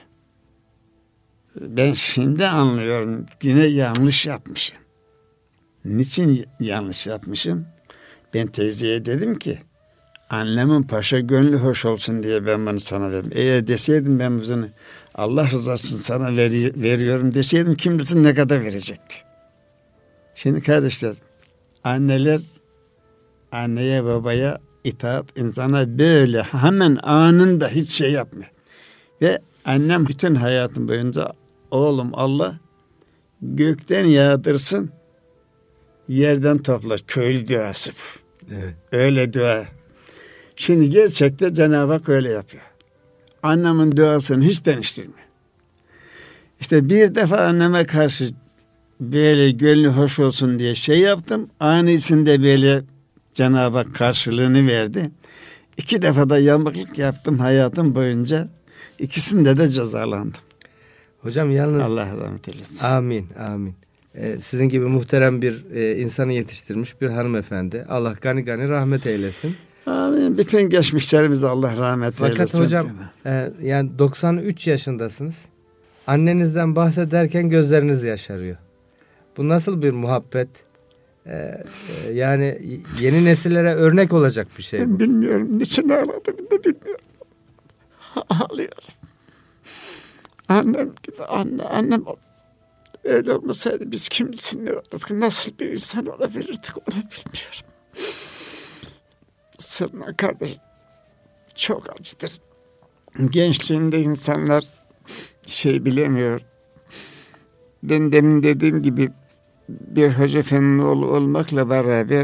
Ben şimdi anlıyorum. Yine yanlış yapmışım. Niçin yanlış yapmışım? Ben teyzeye dedim ki annemin paşa gönlü hoş olsun diye ben bunu sana verdim. Eğer deseydim ben bunu Allah rızası için sana veri, veriyorum deseydim kim bilsin ne kadar verecekti. Şimdi kardeşler, anneler anneye babaya itaat insana böyle hemen anında hiç şey yapmıyor. Ve annem bütün hayatım boyunca oğlum Allah gökten yağdırsın, yerden topla, köylü duası. Evet. Öyle dua. Şimdi gerçekten Cenab-ı Hak öyle yapıyor. Annemin duasını hiç değiştirmiyor. İşte bir defa anneme karşı böyle gönlü hoş olsun diye şey yaptım. Anisinde böyle Cenab-ı Hak karşılığını verdi. İki defa da yamukluk yaptım hayatım boyunca. İkisinde de cezalandım. Hocam yalnız... Allah rahmet eylesin. Amin, amin. Ee, sizin gibi muhterem bir e, insanı yetiştirmiş bir hanımefendi. Allah gani gani rahmet eylesin. Amin. Bütün geçmişlerimize Allah rahmet Fakat eylesin. Fakat hocam e, yani doksan üç yaşındasınız. Annenizden bahsederken gözleriniz yaşarıyor. Bu nasıl bir muhabbet? Ee, e, yani yeni nesillere örnek olacak bir şey bu. Ben bilmiyorum. Niçin ağladım da bilmiyorum. Ağlıyorum. Annem gibi anne, annem öyle olmasaydı biz kimsin ne olurduk? Nasıl bir insan olabilirdik onu bilmiyorum. Sırma kardeş çok acıdır. Gençliğinde insanlar şey bilemiyor. Ben demin dediğim gibi bir hoca efendinin oğlu olmakla beraber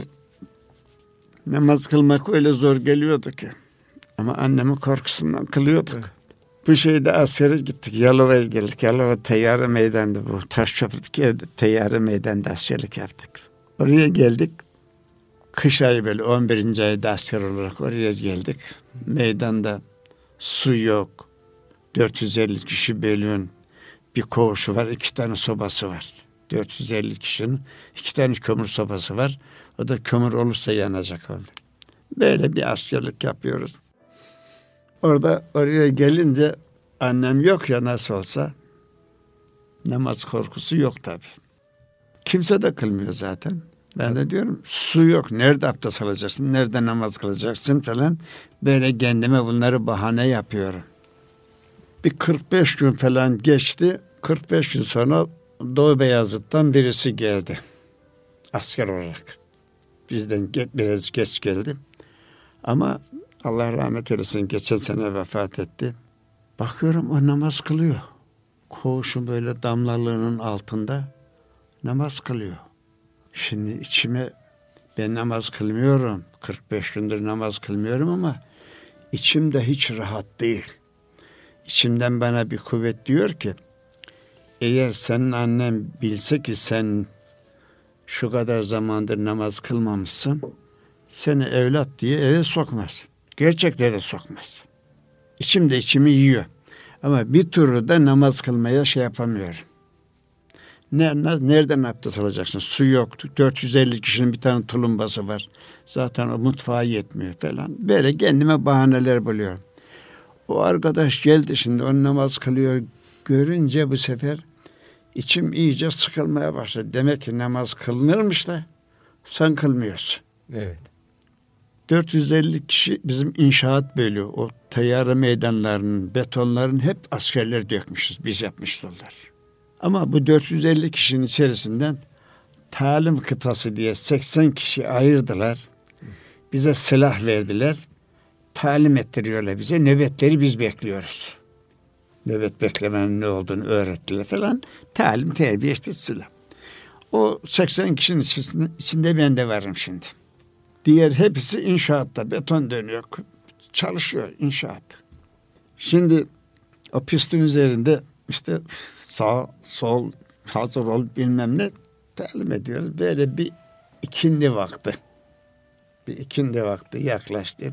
namaz kılmak öyle zor geliyordu ki. Ama annemin korkusundan kılıyorduk. Evet. Bu şeyde askere gittik. Yalova'ya geldik. Yalova Teyyare Meydanı'nda bu. Taşköprü'deki yerde Teyyare Meydanı'nda askerlik yaptık. Oraya geldik. Kış ayı böyle on birinci ayda asker olarak oraya geldik. Meydanda su yok. dört yüz elli kişi bölüğün bir koğuşu var. iki tane sobası var. dört yüz elli kişinin iki tane kömür sobası var. O da kömür olursa yanacak öyle. Böyle bir askerlik yapıyoruz. Orada oraya gelince annem yok ya nasıl olsa namaz korkusu yok tabii. Kimse de kılmıyor zaten. Ben de diyorum su yok. Nerede abdest alacaksın? Nerede namaz kılacaksın falan. Böyle kendime bunları bahane yapıyorum. Bir kırk beş gün falan geçti. kırk beş gün sonra Doğu Beyazıt'tan birisi geldi. Asker olarak. Bizden biraz geç geldi. Ama Allah rahmet eylesin geçen sene vefat etti. Bakıyorum o namaz kılıyor. Koğuşun böyle damlalığının altında namaz kılıyor. Şimdi içime ben namaz kılmıyorum. kırk beş gündür namaz kılmıyorum ama içimde hiç rahat değil. İçimden bana bir kuvvet diyor ki eğer senin annen bilse ki sen şu kadar zamandır namaz kılmamışsın seni evlat diye eve sokmaz. Gerçekten de sokmaz. İçimde içimi yiyor. Ama bir türlü de namaz kılmaya şey yapamıyorum. Nereden abdest alacaksın? Su yoktu. dört yüz elli kişinin bir tane tulumbası var. Zaten o mutfağa yetmiyor falan. Böyle kendime bahaneler buluyorum. O arkadaş geldi şimdi o namaz kılıyor. Görünce bu sefer içim iyice sıkılmaya başladı. Demek ki namaz kılınırmış da sen kılmıyorsun. Evet. dört yüz elli kişi bizim inşaat bölüğü. O teyyare meydanlarının, betonların hep askerler dökmüşüz. Biz yapmışlar. Ama bu dört yüz elli kişinin içerisinden talim kıtası diye seksen kişi ayırdılar. Bize silah verdiler. Talim ettiriyorlar bize. Nöbetleri biz bekliyoruz. Nöbet beklemenin ne olduğunu öğrettiler falan. Talim, terbiye işte silah. O seksen kişinin içinde, içinde ben de varım şimdi. Diğer hepsi inşaatta. Beton dönüyor. Çalışıyor inşaat. Şimdi o pistin üzerinde işte sağ, sol, hazır ol bilmem ne talim ediyoruz. Böyle bir ikindi vakti. Bir ikindi vakti yaklaştı.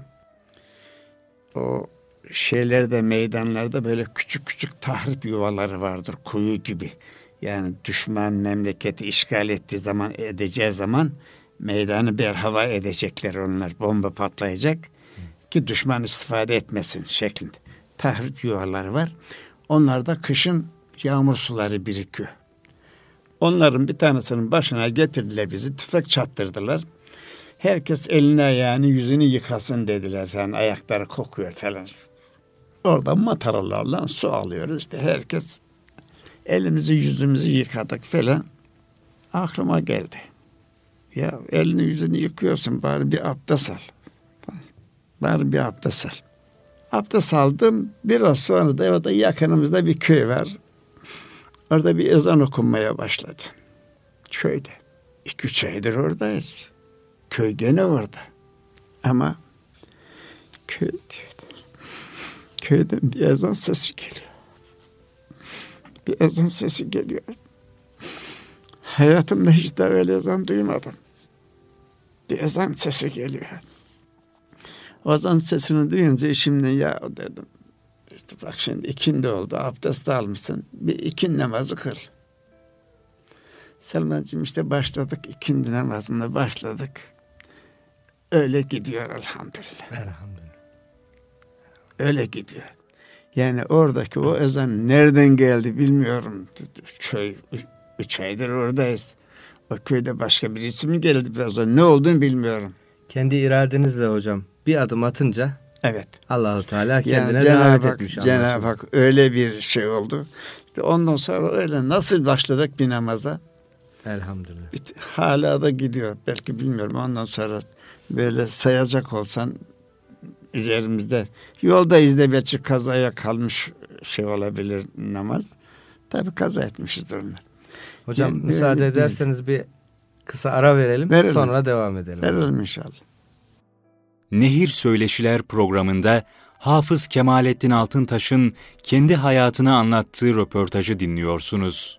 O şeylerde, meydanlarda böyle küçük küçük tahrip yuvaları vardır. Kuyu gibi. Yani düşman memleketi işgal ettiği zaman, edeceği zaman meydanı berhava edecekler onlar. Bomba patlayacak ki düşman istifade etmesin şeklinde. Tahrip yuvaları var. Onlarda kışın yağmur suları birikiyor. Onların bir tanesinin başına getirdiler bizi. Tüfek çattırdılar. Herkes elini ayağını yüzünü yıkasın dediler. Yani ayakları kokuyor falan. Orada mataralarla su alıyoruz. İşte herkes elimizi yüzümüzü yıkadık falan. Aklıma geldi. Ya elini yüzünü yıkıyorsun, bari bir abdest al. Bari bir abdest al. Abdest aldım. Biraz sonra da orada yakınımızda bir köy var. Orada bir ezan okunmaya başladı. Köyde. İki üç aydır oradayız. Köy gene orada. Ama köy diyor. Köyden bir ezan sesi geliyor. Bir ezan sesi geliyor. Hayatımda hiç de öyle ezan duymadım. Bir ezan sesi geliyor. O ezan sesini duyunca işimden ya dedim. İşte bak şimdi ikindi oldu. Abdest almışsın. Bir ikindi namazı kıl. Selmancığım işte başladık. İkindi namazına başladık. Öyle gidiyor elhamdülillah. Elhamdülillah. Öyle gidiyor. Yani oradaki o ezan nereden geldi bilmiyorum. Köy, üç aydır oradayız. O köyde başka birisi mi geldi birazdan? Ne olduğunu bilmiyorum. Kendi iradenizle hocam bir adım atınca evet. Allahu Teala kendine yani davet Hak, etmiş. Cenab-ı Hak öyle bir şey oldu. İşte ondan sonra öyle nasıl başladık bir namaza? Elhamdülillah. Hala da gidiyor. Belki bilmiyorum. Ondan sonra böyle sayacak olsan üzerimizde yoldayız da belki kazaya kalmış şey olabilir namaz. Tabii kaza etmişizdir onlar. Hocam Yani, müsaade böyle, ederseniz bir kısa ara verelim. Verelim. Sonra devam edelim. Verelim inşallah. Nehir Söyleşiler programında Hafız Kemalettin Altıntaş'ın kendi hayatını anlattığı röportajı dinliyorsunuz.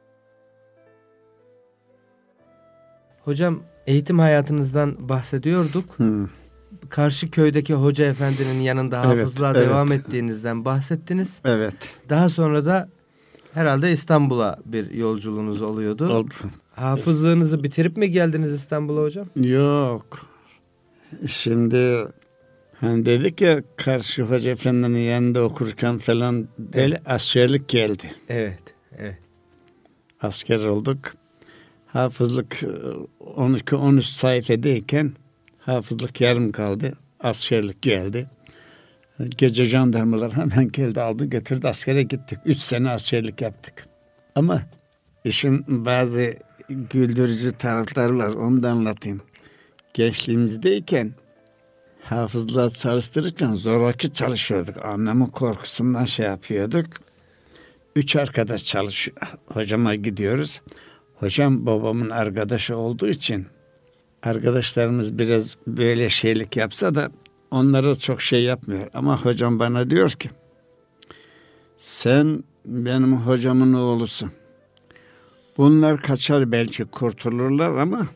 Hocam eğitim hayatınızdan bahsediyorduk. Hmm. Karşı köydeki hoca efendinin yanında hafızlığa evet, devam evet. ettiğinizden bahsettiniz. Evet. Daha sonra da herhalde İstanbul'a bir yolculuğunuz oluyordu. Oldu. Hafızlığınızı bitirip mi geldiniz İstanbul'a hocam? Yok. Şimdi hani dedik ya karşı hoca efendinin yanında okurken falan böyle evet. askerlik geldi. Evet. Evet. Asker olduk. Hafızlık on iki on üç sayfadayken hafızlık yarım kaldı. Askerlik geldi. Gece jandarmalar hemen geldi aldı götürdü askere gittik. Üç sene askerlik yaptık. Ama işin bazı güldürücü tarafları var. Onu da anlatayım. Gençliğimizdeyken hafızlığa çalıştırırken zoraki çalışıyorduk. Annemin korkusundan şey yapıyorduk. Üç arkadaş çalışıyor. Hocama gidiyoruz. Hocam babamın arkadaşı olduğu için arkadaşlarımız biraz böyle şeylik yapsa da onlara çok şey yapmıyor. Ama hocam bana diyor ki sen benim hocamın oğlusun. Bunlar kaçar belki kurtulurlar ama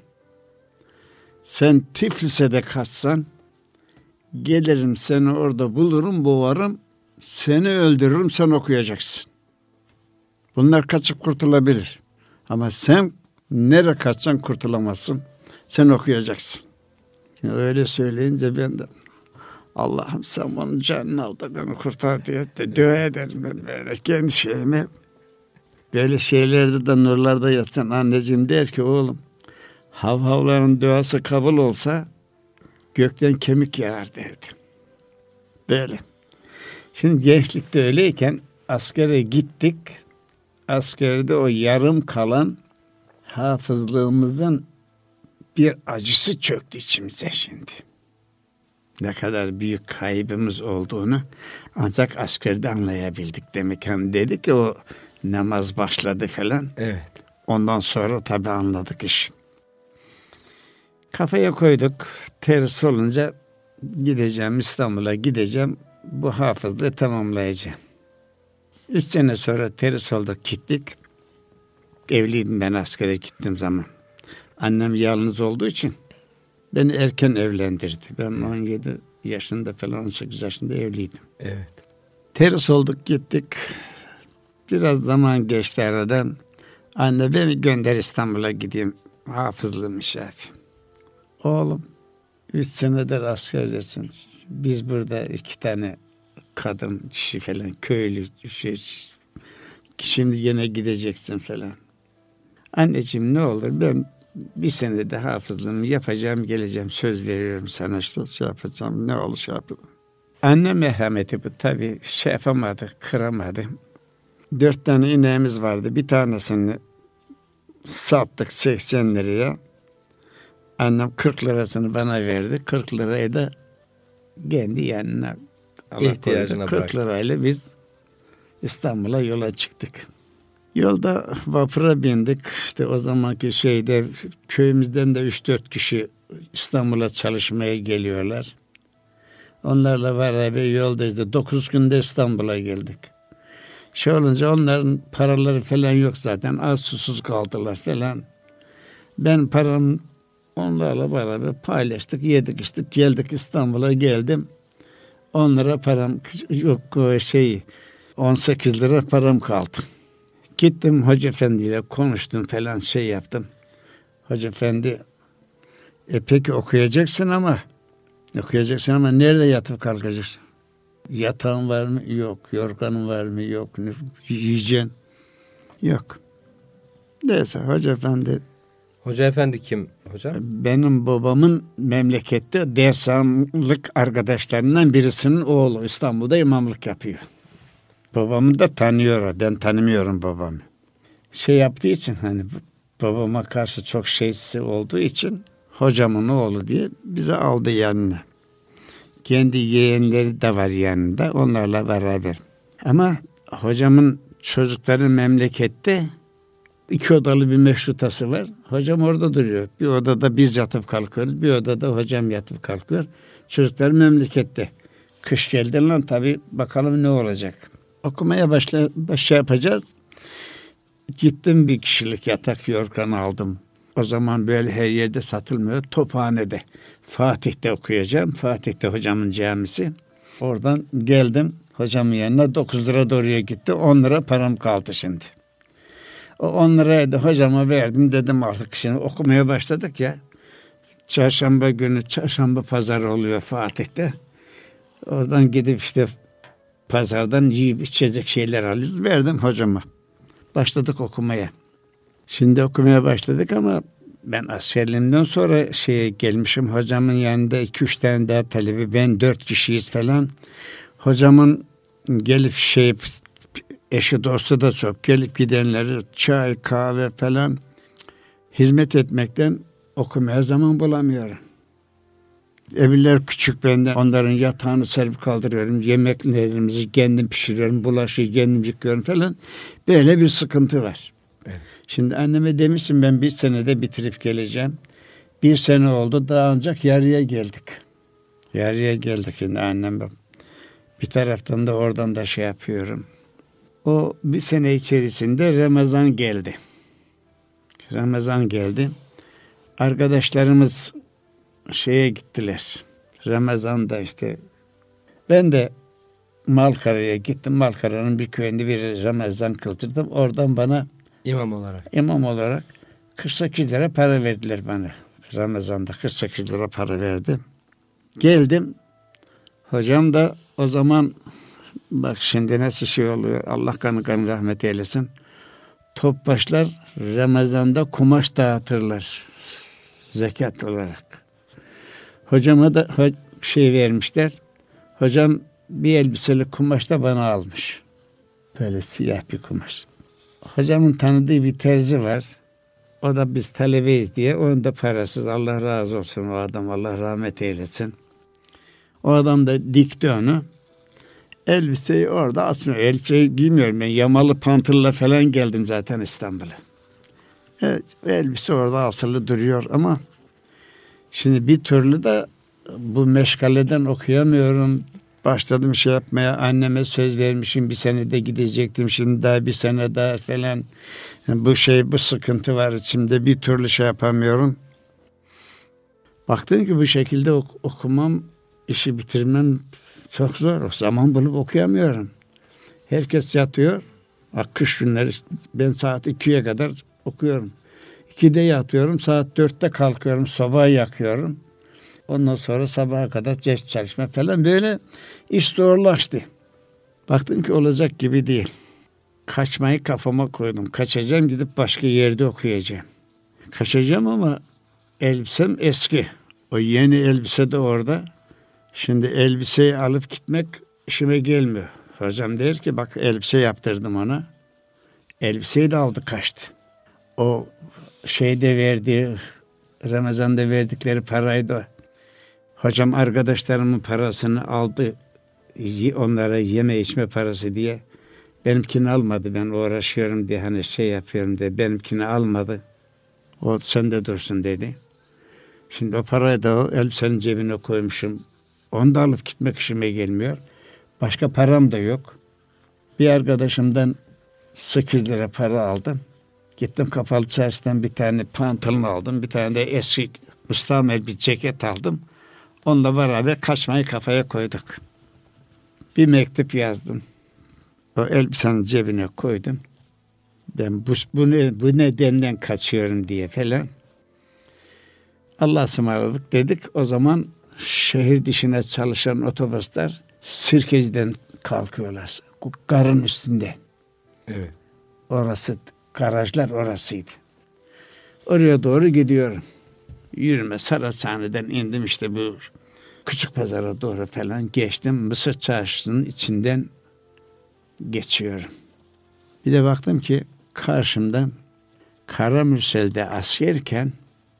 sen Tiflis'e de kaçsan gelirim seni orada bulurum boğarım seni öldürürüm sen okuyacaksın. Bunlar kaçıp kurtulabilir. Ama sen nereye kaçsan kurtulamazsın. Sen okuyacaksın. Yani öyle söyleyince ben de Allah'ım sen onun canını al da beni kurtar diye de dua ederim ben böyle kendi şeyime. Böyle şeylerde de nurlarda yatsan anneciğim der ki oğlum havhavların duası kabul olsa gökten kemik yağar derdi. Böyle. Şimdi gençlikte öyleyken askere gittik. Askerde o yarım kalan hafızlığımızın bir acısı çöktü içimize şimdi. Ne kadar büyük kaybımız olduğunu ancak askerde anlayabildik demek. Hani dedi ki o namaz başladı falan. Evet. Ondan sonra tabii anladık iş. Kafaya koyduk. Tersi olunca gideceğim İstanbul'a gideceğim. Bu hafızlığı tamamlayacağım. Üç sene sonra terhis olduk gittik. Evliydim ben askere gittiğim zaman. Annem yalnız olduğu için beni erken evlendirdi. Ben on yedi yaşında falan on sekiz yaşında evliydim. Evet. Terhis olduk gittik. Biraz zaman geçti aradan. Anne beni gönder İstanbul'a gideyim. Hafızlığım iş yapayım. Oğlum üç senedir askerdesin. Biz burada iki tane kadın kişi falan köylü şey, şimdi yine gideceksin falan. Anneciğim ne olur ben bir senede hafızlığımı yapacağım geleceğim söz veriyorum sana işte şey yapacağım ne olur şey yapayım. Anne merhameti bu tabii şey yapamadı kıramadı. Dört tane ineğimiz vardı bir tanesini sattık seksen liraya. Annem kırk lirasını bana verdi. kırk lirayı da kendi yanına İhtiyacına kırk bıraktı. lirayla biz İstanbul'a yola çıktık. Yolda vapura bindik. İşte o zamanki şeyde köyümüzden de üç dört kişi İstanbul'a çalışmaya geliyorlar. Onlarla beraber yoldayız. dokuz günde İstanbul'a geldik. Şey olunca onların paraları falan yok zaten. Az susuz kaldılar falan. Ben param onlarla beraber paylaştık, yedik içtik, geldik İstanbul'a geldim. on lira param yok, şey on sekiz lira param kaldı. Gittim Hoca Efendi'yle konuştum falan, şey yaptım. Hoca Efendi, e peki okuyacaksın ama okuyacaksın ama nerede yatıp kalkacaksın? Yatağın var mı? Yok. Yorganın var mı? Yok. Yiyeceksin? Yok. Neyse Hoca Efendi. Hoca Efendi kim hocam? Benim babamın memlekette dershanlık arkadaşlarından birisinin oğlu. İstanbul'da imamlık yapıyor. Babamı da tanıyor. Ben tanımıyorum babamı. Şey yaptığı için, hani babama karşı çok şeysi olduğu için hocamın oğlu diye bizi aldı yanına. Kendi yeğenleri de var yanında, onlarla beraber. Ama hocamın çocukları memlekette iki odalı bir meşrutası var. Hocam orada duruyor. Bir odada biz yatıp kalkıyoruz, bir odada hocam yatıp kalkıyor. Çocuklar memlekette. Kış geldi lan tabii, bakalım ne olacak. Okumaya başla, baş yapacağız. Gittim, bir kişilik yatak yorgan aldım. O zaman böyle her yerde satılmıyor. Tophane'de. Fatih'te okuyacağım. Fatih'te hocamın camisi. Oradan geldim hocamın yanına. dokuz lira da oraya gitti. on lira param kaldı şimdi. O on lirayı da hocama verdim. Dedim artık şimdi okumaya başladık ya. Çarşamba günü, çarşamba pazarı oluyor Fatih'te. Oradan gidip işte pazardan yiyip içecek şeyler alıyoruz. Verdim hocama. Başladık okumaya. Şimdi okumaya başladık ama ben askerliğimden sonra şeye gelmişim. Hocamın yanında iki üç tane daha talebi. Ben dört kişiyiz falan. Hocamın gelip şey, eşi dostu da çok. Gelip gidenleri çay, kahve falan hizmet etmekten okumaya zaman bulamıyorum. Evliler küçük benden. Onların yatağını serip kaldırıyorum. Yemeklerimizi kendim pişiriyorum. Bulaşığı kendim yıkıyorum falan. Böyle bir sıkıntı var. Evet. Şimdi anneme demiştim ben bir senede bitirip geleceğim. Bir sene oldu, daha ancak yarıya geldik. Yarıya geldik şimdi annem. Bir taraftan da oradan da şey yapıyorum. O bir sene içerisinde Ramazan geldi. Ramazan geldi. Arkadaşlarımız şeye gittiler. Ramazan'da işte ben de Malkara'ya gittim. Malkara'nın bir köyünde bir Ramazan kıldırdım. Oradan bana İmam olarak. İmam olarak kırk sekiz lira para verdiler bana. Ramazan'da kırk sekiz lira para verdi. Geldim. Hocam da o zaman bak şimdi nasıl şey oluyor. Allah kanı kanı rahmet eylesin. Topbaşlar Ramazan'da kumaş dağıtırlar. Zekat olarak. Hocama da şey vermişler. Hocam bir elbiseli kumaş da bana almış. Böyle siyah bir kumaş. Hocamın tanıdığı bir terzi var. O da biz talebeyiz diye. Onun da parasız. Allah razı olsun o adam. Allah rahmet eylesin. O adam da dikti onu. Elbiseyi orada asmıyor. Elbiseyi giymiyorum ben. Yamalı pantırla falan geldim zaten İstanbul'a. Evet, elbise orada asılı duruyor ama şimdi bir türlü de bu meşgaleden okuyamıyorum. Başladım şey yapmaya. Anneme söz vermişim. Bir senede gidecektim. Şimdi daha bir sene daha falan. Yani bu şey, bu sıkıntı var içimde. Bir türlü şey yapamıyorum. Baktım ki bu şekilde ok- okumam, işi bitirmem çok zor. O zaman bulup okuyamıyorum. Herkes yatıyor. Bak kış günleri ben saat ikiye kadar okuyorum. ikide yatıyorum. Saat dörtte kalkıyorum. Sobayı yakıyorum. Ondan sonra sabaha kadar geç çalışma falan, böyle iş zorlaştı. Baktım ki olacak gibi değil. Kaçmayı kafama koydum. Kaçacağım, gidip başka yerde okuyacağım. Kaçacağım ama elbisem eski. O yeni elbise de orada. Şimdi elbiseyi alıp gitmek işime gelmiyor. Hocam der ki bak elbise yaptırdım ona. Elbiseyi de aldı kaçtı. O şeyde verdiği Ramazan'da verdikleri paraydı. Hocam arkadaşlarımın parasını aldı. Onlara yeme içme parası diye. Benimkini almadı. Ben uğraşıyorum diye hani şey yapıyorum diye. Benimkini almadı. O sende dursun dedi. Şimdi o parayı da o elbisenin cebine koymuşum. Onu da alıp gitmek işime gelmiyor. Başka param da yok. Bir arkadaşımdan sekiz lira para aldım. Gittim Kapalı Çarşı'dan bir tane pantolon aldım. Bir tane de eski mustamel bir ceket aldım. Onunla beraber kaçmayı kafaya koyduk. Bir mektup yazdım. O elbisenin cebine koydum. Ben bu, bu, ne, bu nedenden kaçıyorum diye falan. Allah'a ısmarladık dedik. O zaman şehir dışına çalışan otobüsler Sirkeci'den kalkıyorlar. Garın üstünde. Evet. Orası, garajlar orasıydı. Oraya doğru gidiyorum. Yürüme Saraçhane'den indim işte bu Küçük Pazar'a doğru falan geçtim. Mısır Çarşısı'nın içinden geçiyorum. Bir de baktım ki karşımdan Karamürsel'de askerken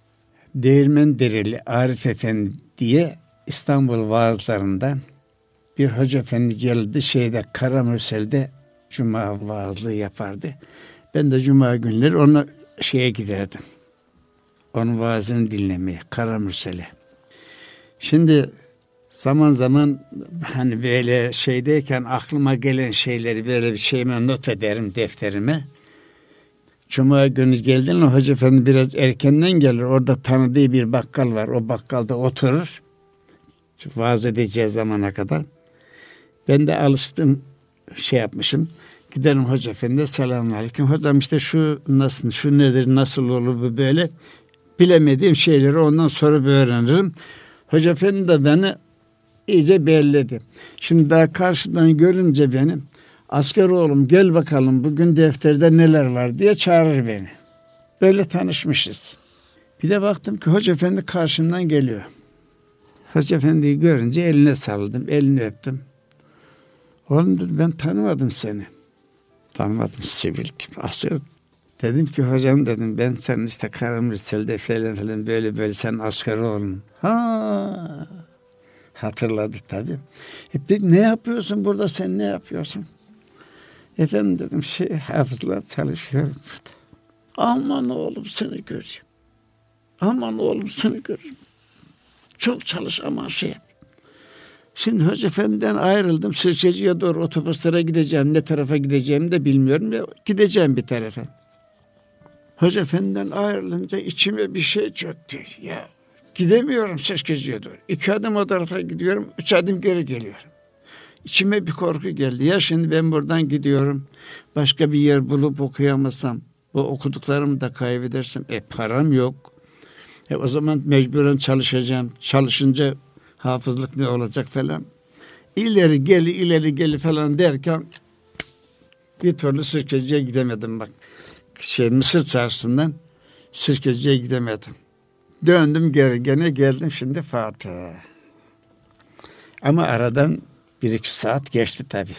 Değirmendereli Arif Efendi diye İstanbul vaazlarından bir hoca efendi geldi şeyde Karamürsel'de cuma vaazlığı yapardı. Ben de cuma günleri ona şeye giderdim. Onun vaazını dinlemeye Karamürsel'e. Şimdi zaman zaman hani böyle şeydeyken aklıma gelen şeyleri böyle bir şeyime not ederim defterime. Cuma günü geldiğinde hoca efendi biraz erkenden gelir. Orada tanıdığı bir bakkal var. O bakkalda oturur. Vaaz edeceği zamana kadar. Ben de alıştım şey yapmışım. Gidelim hoca efendi selamünaleyküm. Hocam işte şu nasıl, şu nedir, nasıl olur bu böyle. Bilemediğim şeyleri ondan sonra öğrenirim. Hoca efendi de beni iyice belledi. Şimdi daha karşıdan görünce benim asker oğlum gel bakalım bugün defterde neler var diye çağırır beni. Böyle tanışmışız. Bir de baktım ki hoca efendi karşımdan geliyor. Hoca efendiyi görünce eline sarıldım, elini öptüm. Oğlum dedi ben tanımadım seni. Tanımadım sivil gibi asker. Dedim ki hocam dedim ben senin işte Karamürsel'de falan falan böyle böyle sen asker oğlum. Ha hatırladı tabii. E, ne yapıyorsun burada sen ne yapıyorsun? Efendim dedim şey hafızla çalışıyorum burada. Aman oğlum seni göreyim. Aman oğlum seni göreyim. Çok çalış aman şey yap. Şimdi Hoca Efendi'den ayrıldım. Sirkeci'ye doğru otobüslere gideceğim. Ne tarafa gideceğimi de bilmiyorum. Ya, gideceğim bir tarafa. Hoca Efendi'den ayrılınca içime bir şey çöktü. Ya gidemiyorum Sirkeci'ye doğru. İki adım o tarafa gidiyorum. Üç adım geri geliyorum. İçime bir korku geldi. Ya şimdi ben buradan gidiyorum. Başka bir yer bulup okuyamazsam, bu okuduklarımı da kaybedersem, e param yok. E o zaman mecburen çalışacağım. Çalışınca hafızlık ne olacak falan. İleri geli ileri geli falan derken bir türlü Sirkeci'ye gidemedim bak. Şey, Mısır Çarşısı'ndan Sirkeci'ye gidemedim. Döndüm geri gene geldim şimdi Fatih'e. Ama aradan bir iki saat geçti tabii.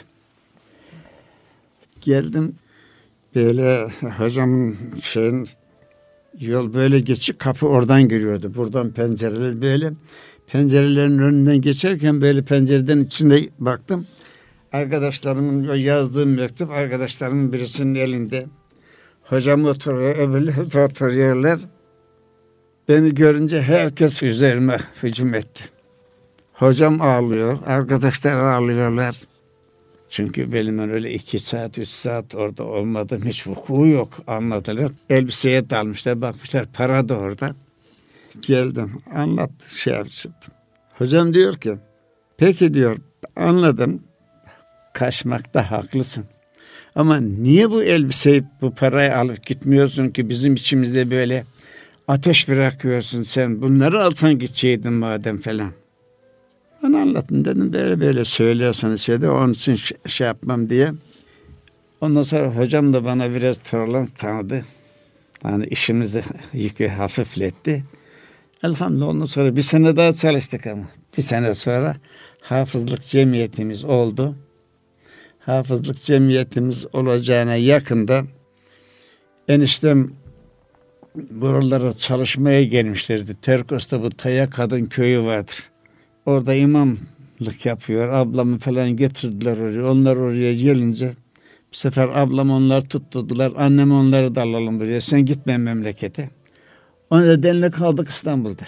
Geldim böyle hocam şeyin yol böyle geçip kapı oradan giriyordu. Buradan pencereler böyle. Pencerelerin önünden geçerken böyle pencereden içine baktım. Arkadaşlarımın yazdığım mektup arkadaşlarımın birisinin elinde. Hocam oturuyor, öbürleri de oturuyorlar. Beni görünce herkes üzerime hücum etti. Hocam ağlıyor, arkadaşlar ağlıyorlar. Çünkü benim öyle iki saat, üç saat orada olmadım. Hiç vuku yok anladılar. Elbiseye dalmışlar, bakmışlar para da orada. Geldim, anlattı şey yaptım. Hocam diyor ki, peki diyor, anladım, kaçmakta haklısın. Ama niye bu elbiseyi, bu parayı alıp gitmiyorsun ki bizim içimizde böyle ateş bırakıyorsun sen? Bunları alsan gideceydin madem falan. Ben anlattım dedim, böyle böyle söylüyorsanız şeyde onun için şey yapmam diye. Ondan sonra hocam da bana biraz tolerans tanıdı. Yani işimizi yükü hafifletti. Elhamdülillah ondan sonra bir sene daha çalıştık ama. Bir sene sonra hafızlık cemiyetimiz oldu. Hafızlık cemiyetimiz olacağına yakında eniştem buralara çalışmaya gelmişlerdi. Terkos'ta bu Taya Kadın Köyü vardır. Orada imamlık yapıyor. Ablamı falan getirdiler oraya. Onlar oraya gelince bu sefer ablam onlar tuttular. Annem onları da alalım buraya. Sen gitme memlekete. O nedenle kaldık İstanbul'da.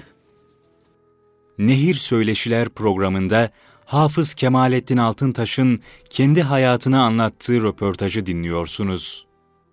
Nehir Söyleşiler programında Hafız Kemalettin Altıntaş'ın kendi hayatını anlattığı röportajı dinliyorsunuz.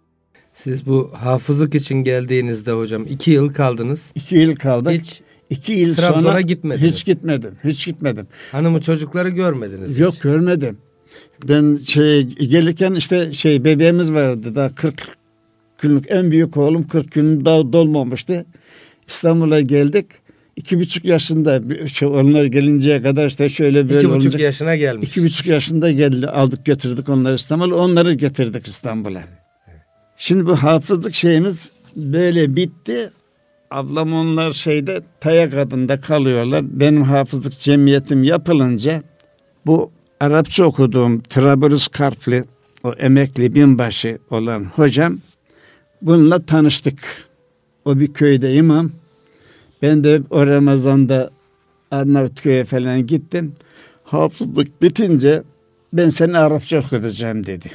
Siz bu hafızlık için geldiğinizde hocam iki yıl kaldınız. İki yıl kaldık. Hiç iki yıl Trabzon'a sonra gitmediniz. Hiç gitmedim. Hiç gitmedim. Hanımı çocukları görmediniz. Yok hiç. görmedim. Ben şey gelirken işte şey bebeğimiz vardı daha kırk günlük, en büyük oğlum kırk gün daha dolmamıştı. İstanbul'a geldik. İki buçuk yaşında şey, onlar gelinceye kadar işte şöyle böyle İki buçuk olunca, yaşına gelmiş. İki buçuk yaşında geldi, aldık götürdük onları İstanbul'a. Onları getirdik İstanbul'a. Şimdi bu hafızlık şeyimiz böyle bitti. Ablam onlar şeyde Taya Kadın'da kalıyorlar. Benim hafızlık cemiyetim yapılınca bu Arapça okuduğum Trablusgarp'li o emekli binbaşı olan hocam bununla tanıştık. O bir köyde imam. Ben de o Ramazan'da Arnavutköy'e falan gittim. Hafızlık bitince ben seni Arapça okutacağım dedi.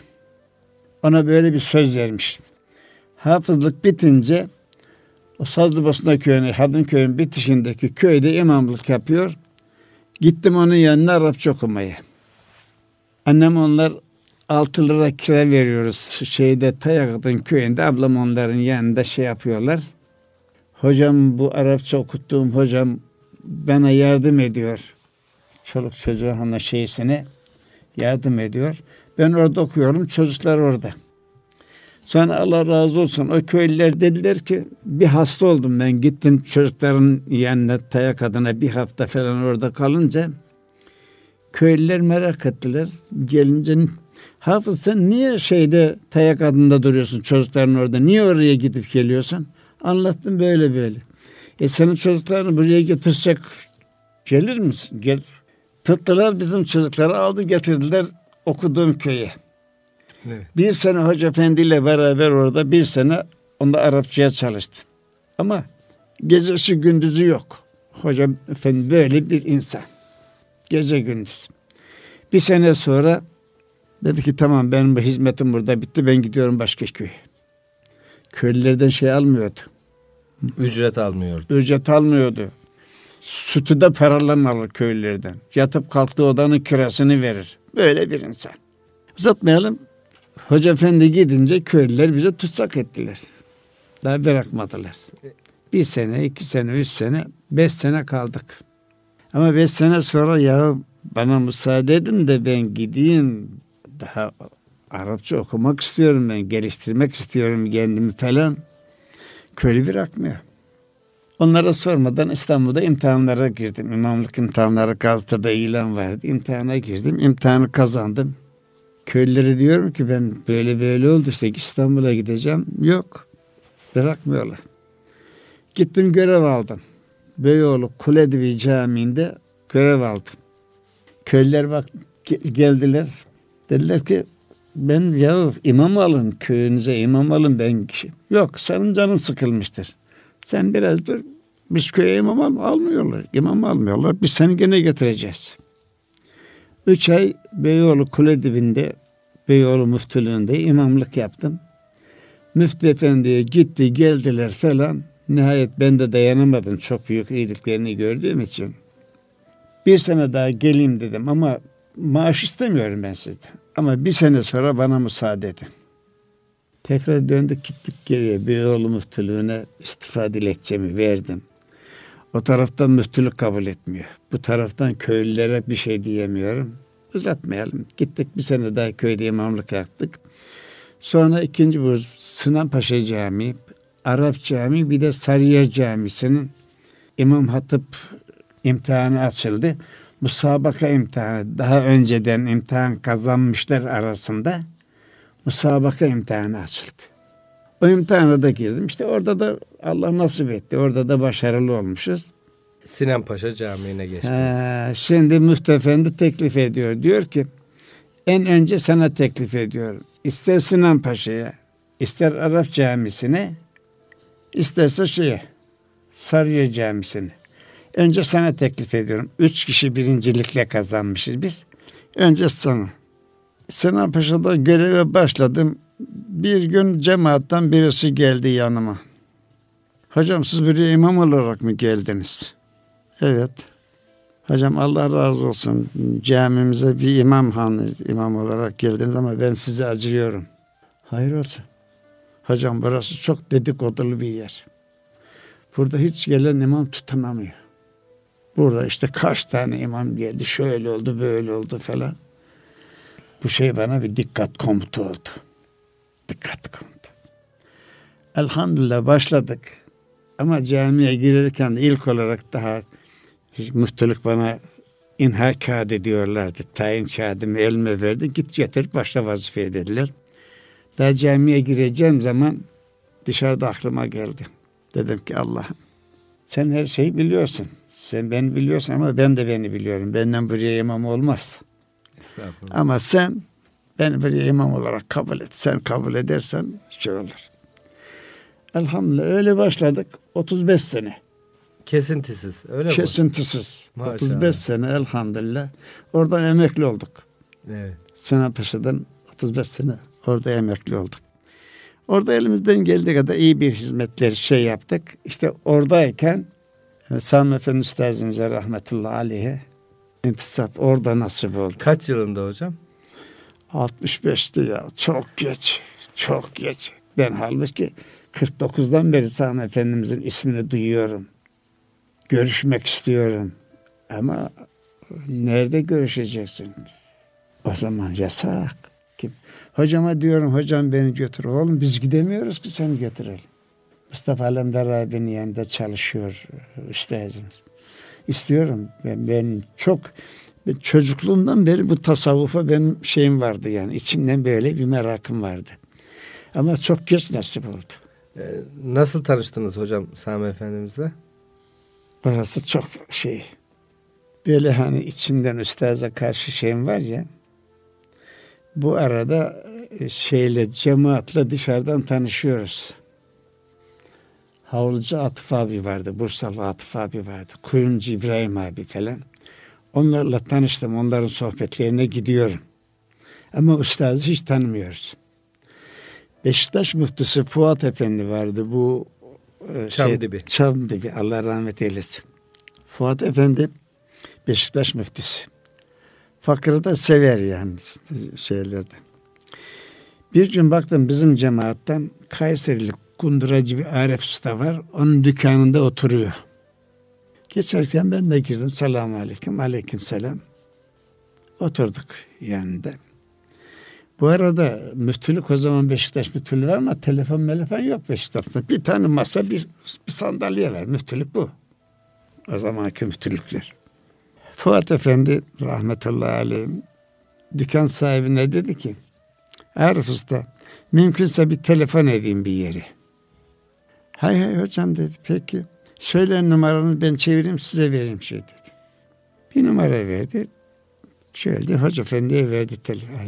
Ona böyle bir söz vermiş. Hafızlık bitince o Sazlıbosna köyüne, Hadımköy'ün bitişindeki köyde imamlık yapıyor. Gittim onun yanına Arapça okumaya. Annem onlar altı lira kira veriyoruz. Şeyde Tayakadın köyünde ablam onların yanında şey yapıyorlar. Hocam bu Arapça okuttuğum hocam bana yardım ediyor. Çoluk çocuğun şeysine yardım ediyor. Ben orada okuyorum, çocuklar orada. Sonra Allah razı olsun o köylüler dediler ki bir hasta oldum ben. Gittim çocukların yanına Taya Kadın'a bir hafta falan orada kalınca köylüler merak ettiler. Gelince Hafız sen niye şeyde Taya Kadın'da duruyorsun çocukların orada? Niye oraya gidip geliyorsun? Anlattım böyle böyle. E senin çocuklarını buraya getirsek gelir misin? Gel. Tuttular bizim çocukları aldı getirdiler okuduğum köye. Evet. Bir sene Hoca Efendi ile beraber orada bir sene onda Arapçaya çalıştım. Ama gecesi gündüzü yok. Hoca Efendi böyle bir insan. Gece gündüz. Bir sene sonra dedi ki tamam benim bu hizmetim burada bitti ben gidiyorum başka köye. Köylülerden şey almıyordu. Ücret almıyordu. Ücret almıyordu. Sütü de paralarını alır köylülerden. Yatıp kalktığı odanın kirasını verir. Böyle bir insan. Uzatmayalım. Hoca Efendi gidince köylüler bize tutsak ettiler. Daha bırakmadılar. Bir sene, iki sene, üç sene, beş sene kaldık. Ama beş sene sonra ya bana müsaade edin de ben gideyim. Daha Arapça okumak istiyorum ben. Geliştirmek istiyorum kendimi falan. Köylü bırakmıyor. Onlara sormadan İstanbul'da imtihanlara girdim. İmamlık imtihanları gazetede ilan vardı. İmtihana girdim. İmtihanı kazandım. Köylülere diyorum ki ben böyle böyle oldu işte İstanbul'a gideceğim. Yok. Bırakmıyorlar. Gittim görev aldım. Beyoğlu Kuledevi Camii'nde görev aldım. Köylüler bak geldiler. Dediler ki ben ya imam alın köyünüze imam alın ben kişi. Yok senin canın sıkılmıştır. Sen biraz dur. Biz köye imam al, almıyorlar. İmam almıyorlar. Biz seni gene getireceğiz. Üç ay Beyoğlu Kuledevi'nde Beyoğlu Müftülüğü'nde imamlık yaptım. Müftü Efendi'ye gitti geldiler falan. Nihayet ben de dayanamadım. Çok büyük iyiliklerini gördüğüm için. Bir sene daha geleyim dedim ama maaş istemiyorum ben sizden. Ama bir sene sonra bana müsaade edin. Tekrar döndük gittik geriye. Beyoğlu Müftülüğü'ne istifa dilekçemi verdim. O taraftan müftülük kabul etmiyor. Bu taraftan köylülere bir şey diyemiyorum. Uzatmayalım. Gittik bir sene daha köyde imamlık yaptık. Sonra ikinci bu Sınanpaşa Camii, Arap Camii bir de Sarıyer Camisi'nin İmam Hatip imtihanı açıldı. Musabaka imtihanı daha önceden imtihan kazanmışlar arasında musabaka imtihanı açıldı. O imtihana da girdim. İşte orada da Allah nasip etti. Orada da başarılı olmuşuz. Sinanpaşa Camii'ne geçtiniz. Ha, şimdi Müftü Efendi teklif ediyor. Diyor ki en önce sana teklif ediyorum. İster Sinanpaşa'ya, ister Arap Camisi'ne İsterse şeye, Sarıyer Camisi'ne. Önce sana teklif ediyorum. Üç kişi birincilikle kazanmışız biz. Önce sana. Sinan Paşa'da göreve başladım. Bir gün cemaatten birisi geldi yanıma. Hocam siz buraya imam olarak mı geldiniz? Evet. Hocam Allah razı olsun. Camimize bir imam hanı imam olarak geldiniz ama ben size acıyorum. Hayır olsun. Hocam burası çok dedikodulu bir yer. Burada hiç gelen imam tutunamıyor. Burada işte kaç tane imam geldi, şöyle oldu, böyle oldu falan. Bu şey bana bir dikkat komutu oldu. Dikkat komutu. Elhamdülillah başladık. Ama camiye girerken de ilk olarak daha müftülük bana inha kağıdı diyorlardı. Tayin kağıdımı elime verdi. Git getir başla vazifeye dediler. Daha camiye gireceğim zaman dışarıda aklıma geldi. Dedim ki Allah'ım sen her şeyi biliyorsun. Sen beni biliyorsun ama ben de beni biliyorum. Benden buraya imam olmaz. Estağfurullah. Ama sen beni buraya imam olarak kabul et. Sen kabul edersen şey olur. Elhamdülillah öyle başladık. otuz beş sene. Kesintisiz öyle mi? Kesintisiz. Maşallah. otuz beş sene elhamdülillah. Oradan emekli olduk. Evet. Sinan Paşa'dan otuz beş sene orada emekli olduk. Orada elimizden geldiği kadar iyi bir hizmetleri şey yaptık. İşte oradayken Sami Efendi Üstazımıza rahmetullahi aleyhe intisap orada nasip oldu. Kaç yılında hocam? altmış beşti ya. Çok geç. Çok geç. Ben halbuki kırk dokuzdan beri Sami Efendimizin ismini duyuyorum. Görüşmek istiyorum. Ama nerede görüşeceksin? O zaman yasak. Kim? Hocama diyorum hocam beni götür. Oğlum biz gidemiyoruz ki seni götürelim. Mustafa Alemdar abinin yanında çalışıyor üstazımız. İstiyorum. Ben, ben çok ben çocukluğumdan beri bu tasavvufa benim şeyim vardı yani. İçimden böyle bir merakım vardı. Ama çok geç nasip oldu. Ee, nasıl tanıştınız hocam Sami Efendimizle? Burası çok şey. Böyle hani içimden üstaza karşı şeyim var ya. Bu arada şeyle cemaatle dışarıdan tanışıyoruz. Havlucu Atıf abi vardı. Bursalı Atıf abi vardı. Kuyumcu İbrahim abi falan. Onlarla tanıştım. Onların sohbetlerine gidiyorum. Ama ustazı hiç tanımıyoruz. Beşiktaş müftüsü Fuat Efendi vardı. Bu e, Çamdibi. Şey, Çamdibi. Allah rahmet eylesin. Fuat Efendi Beşiktaş müftüsü. Fakırı da sever yani şeylerde. Bir gün baktım bizim cemaatten Kayserili kunduracı bir Arif Usta var. Onun dükkanında oturuyor. Geçerken ben de girdim. Selamun aleyküm. Aleyküm selam. Oturduk yanında. Bu arada müftülük o zaman Beşiktaş müftülüğü var ama telefon telefon yok Beşiktaş'ta. Bir tane masa bir, bir sandalye var. Müftülük bu. O zamanki müftülükler. Fuat Efendi rahmetullahi aleyh dükkan sahibine dedi ki Arif Usta mümkünse bir telefon edeyim bir yere. Hay hay hocam dedi. Peki söyleyin numaranı ben çevireyim size vereyim şey dedi. Bir numara verdi. Şöyle Hoca Efendi'ye verdi telefonu.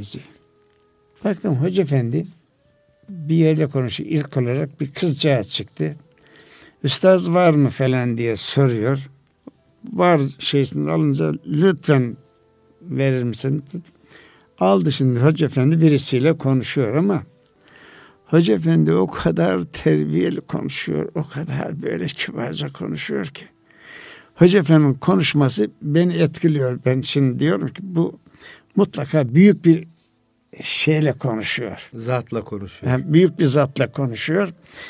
Baktım Hoca Efendi bir yerle konuşuyor. İlk olarak bir kızcağız çıktı. Üstaz var mı falan diye soruyor. Var şeysini alınca lütfen verir misin? Aldı şimdi Hoca Efendi birisiyle konuşuyor ama Hoca Efendi o kadar terbiyeli konuşuyor, o kadar böyle kibarca konuşuyor ki. Hoca Efendi'nin konuşması beni etkiliyor. Ben şimdi diyorum ki bu mutlaka büyük bir şeyle konuşuyor. Zatla konuşuyor. Yani büyük bir zatla konuşuyor.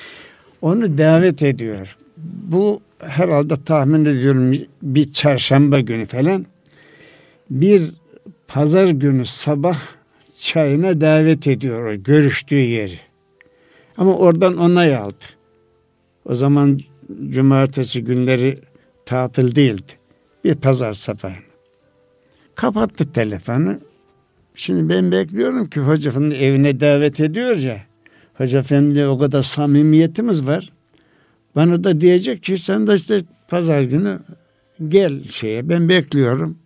Onu davet ediyor. Bu herhalde tahmin ediyorum bir çarşamba günü falan. Bir pazar günü sabah çayına davet ediyor o görüştüğü yeri. Ama oradan onay aldı. O zaman cumartesi günleri tatil değildi. Bir pazar sabahı. Kapattı telefonu. Şimdi ben bekliyorum ki Hoca Efendi evine davet ediyor ya. Hoca Efendi o kadar samimiyetimiz var. Bana da diyecek ki sen de işte pazar günü gel şeye. Ben bekliyorum.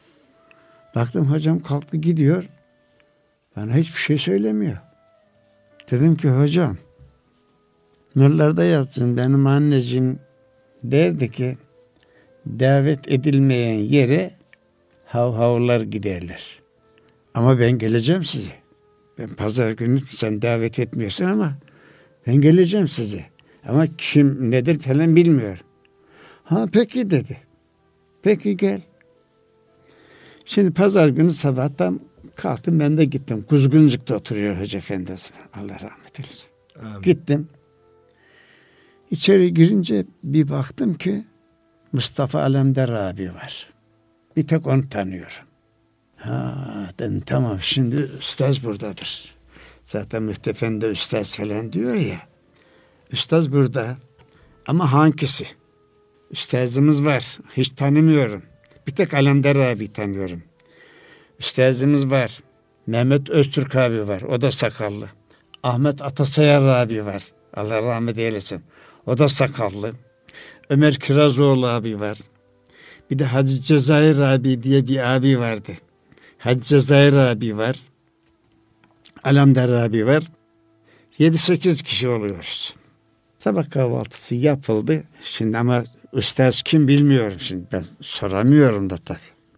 Baktım hocam kalktı gidiyor. Bana hiçbir şey söylemiyor. Dedim ki hocam Nurlarda yatsın, benim anneciğim derdi ki davet edilmeyen yere hav havlar giderler. Ama ben geleceğim size. Ben pazar günü sen davet etmiyorsun ama ben geleceğim size. Ama kim nedir falan bilmiyor. Ha peki dedi. Peki gel. Şimdi pazar günü sabahtan kalktım, ben de gittim. Kuzguncuk'ta oturuyor Hoca Efendi. Allah rahmet eylesin. Amin. Gittim. İçeri girince bir baktım ki Mustafa Alemdar abi var. Bir tek onu tanıyorum. Ha dedim, tamam şimdi üstaz buradadır. Zaten Müftü Efendi üstaz falan diyor ya. Üstaz burada ama hangisi? Üstazımız var. Hiç tanımıyorum. Bir tek Alemdar abi tanıyorum. Üstazımız var. Mehmet Öztürk abi var. O da sakallı. Ahmet Atasayar abi var. Allah rahmet eylesin. O da sakallı. Ömer Kirazoğlu abi var. Bir de Hacı Cezayir abi diye bir abi vardı. Hacı Cezayir abi var. Alemdar abi var. Yedi sekiz kişi oluyoruz. Sabah kahvaltısı yapıldı. Şimdi ama üstaz kim bilmiyorum. Şimdi ben soramıyorum da tabii.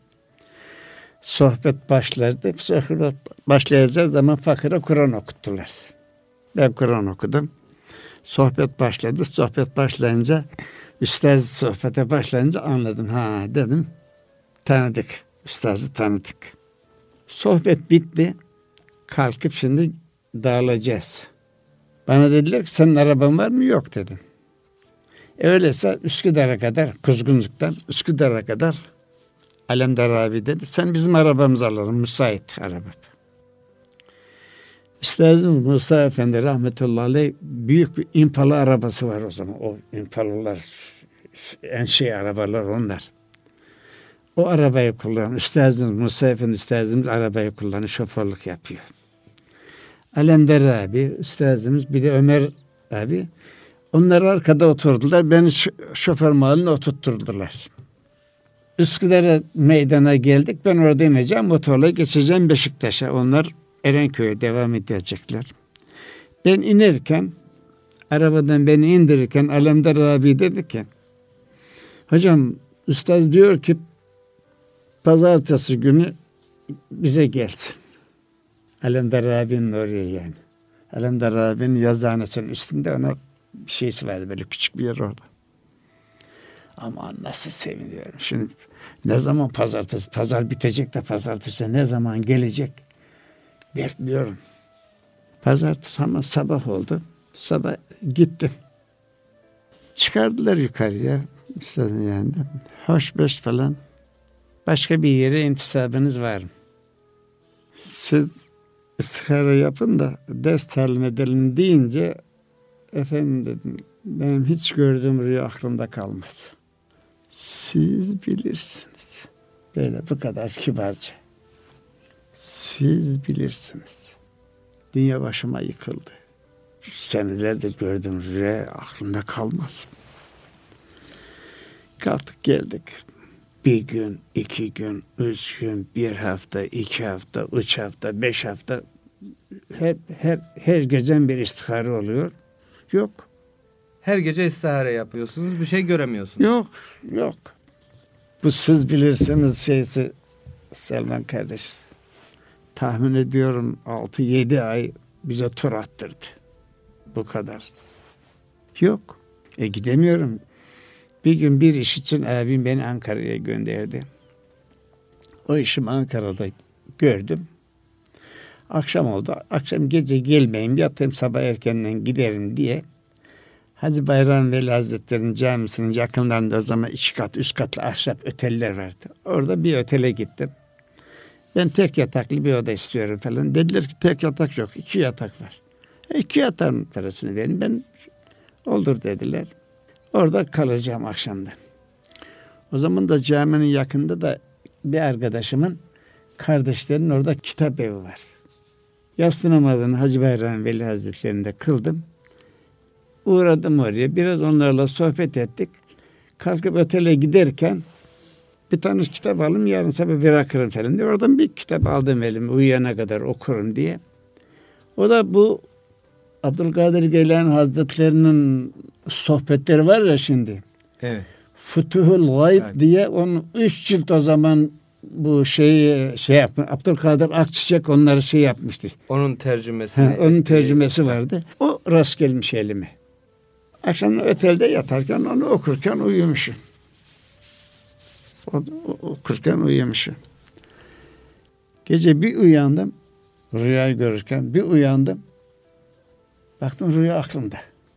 Sohbet başlardı. Sohbet başlayacağı zaman fakire Kur'an okuttular. Ben Kur'an okudum. Sohbet başladı. Sohbet başlayınca, üstaz sohbete başlayınca anladım. Ha dedim. Tanıdık. Üstazı tanıdık. Sohbet bitti. Kalkıp şimdi dağılacağız. Bana dediler ki senin araban var mı? Yok dedim. E öyleyse Üsküdar'a kadar, Kuzguncuk'tan Üsküdar'a kadar Alemdar abi dedi. Sen bizim arabamızı alalım. Müsait araba. Üstazım Musa Efendi rahmetullahi aleyh büyük bir Impala arabası var o zaman. O Impalalar en şey arabalar onlar. O arabayı kullanıyor. Üstazım Musa Efendi üstazımız arabayı kullanıyor. Şoförlük yapıyor. Alemdar abi, üstazımız bir de Ömer abi. Onlar arkada oturdular. Beni şoför mahalline oturtturdular. Üsküdar'a meydana geldik. Ben orada ineceğim. Motorla geçeceğim Beşiktaş'a. Onlar Erenköy'e devam edecekler. Ben inerken, arabadan beni indirirken Alemdar abi dedi ki, hocam üstaz diyor ki pazartesi günü bize gelsin. Alemdar abinin oraya yani. Alemdar abinin yazıhanesinin üstünde ona bir şeysi vardı, böyle küçük bir yer orada. Aman nasıl seviniyorum. Şimdi ne zaman pazartesi, pazar bitecek de pazartesi ne zaman gelecek bekliyorum. Pazartesi ama sabah oldu. Sabah gittim. Çıkardılar yukarıya. Üstadın yanında. Hoş beş falan. Başka bir yere intisabınız var mı? Siz istihara yapın da ders talim edelim deyince efendim dedim, benim hiç gördüğüm rüya aklımda kalmaz. Siz bilirsiniz. Böyle bu kadar kibarca. Siz bilirsiniz. Dünya başıma yıkıldı. Senelerdir gördüğüm rüya aklımda kalmaz. Kalktık geldik. Bir gün, iki gün, üç gün, bir hafta, iki hafta, üç hafta, beş hafta her, her, her gecen bir istihare oluyor. Yok. Her gece istihare yapıyorsunuz, bir şey göremiyorsunuz. Yok, yok. Bu siz bilirsiniz şeysi Selman kardeş. Tahmin ediyorum altı yedi ay bize tur attırdı. Bu kadar. Yok. E gidemiyorum. Bir gün bir iş için abim beni Ankara'ya gönderdi. O işimi Ankara'da gördüm. Akşam oldu. Akşam gece gelmeyeyim, yatayım sabah erkenden giderim diye Hacı Bayram Veli Hazretleri'nin camisinin yakınlarında o zaman iki kat, üç katlı ahşap oteller vardı. Orada bir otele gittim. Ben tek yataklı bir oda istiyorum falan. Dediler ki tek yatak yok, iki yatak var. E, iki yatağın parasını verin. Ben olur dediler. Orada kalacağım akşamdan. O zaman da caminin yakında da bir arkadaşımın kardeşlerinin orada kitap evi var. Yatsı namazını Hacı Bayram Veli Hazretleri'nde kıldım. Uğradım oraya. Biraz onlarla sohbet ettik. Kalkıp otele giderken bir tane kitap alayım, yarın sabah bırakırım falan diye. Oradan bir kitap aldım elime, uyuyana kadar okurum diye. O da bu Abdülkadir Geylani Hazretlerinin sohbetleri var ya şimdi. Evet. Futuhul Gayb Evet. diye onun üç cilt o zaman bu şeyi şey yapmış. Abdülkadir Akçiçek onları şey yapmıştı. Onun tercümesini. Ha, onun ettiği- tercümesi vardı. O rast gelmiş elime. Akşam otelde yatarken onu okurken uyumuşum. O, o- okurken uyumuşum. Gece bir uyandım. Rüyayı görürken bir uyandım. Baktım rüya aklımda.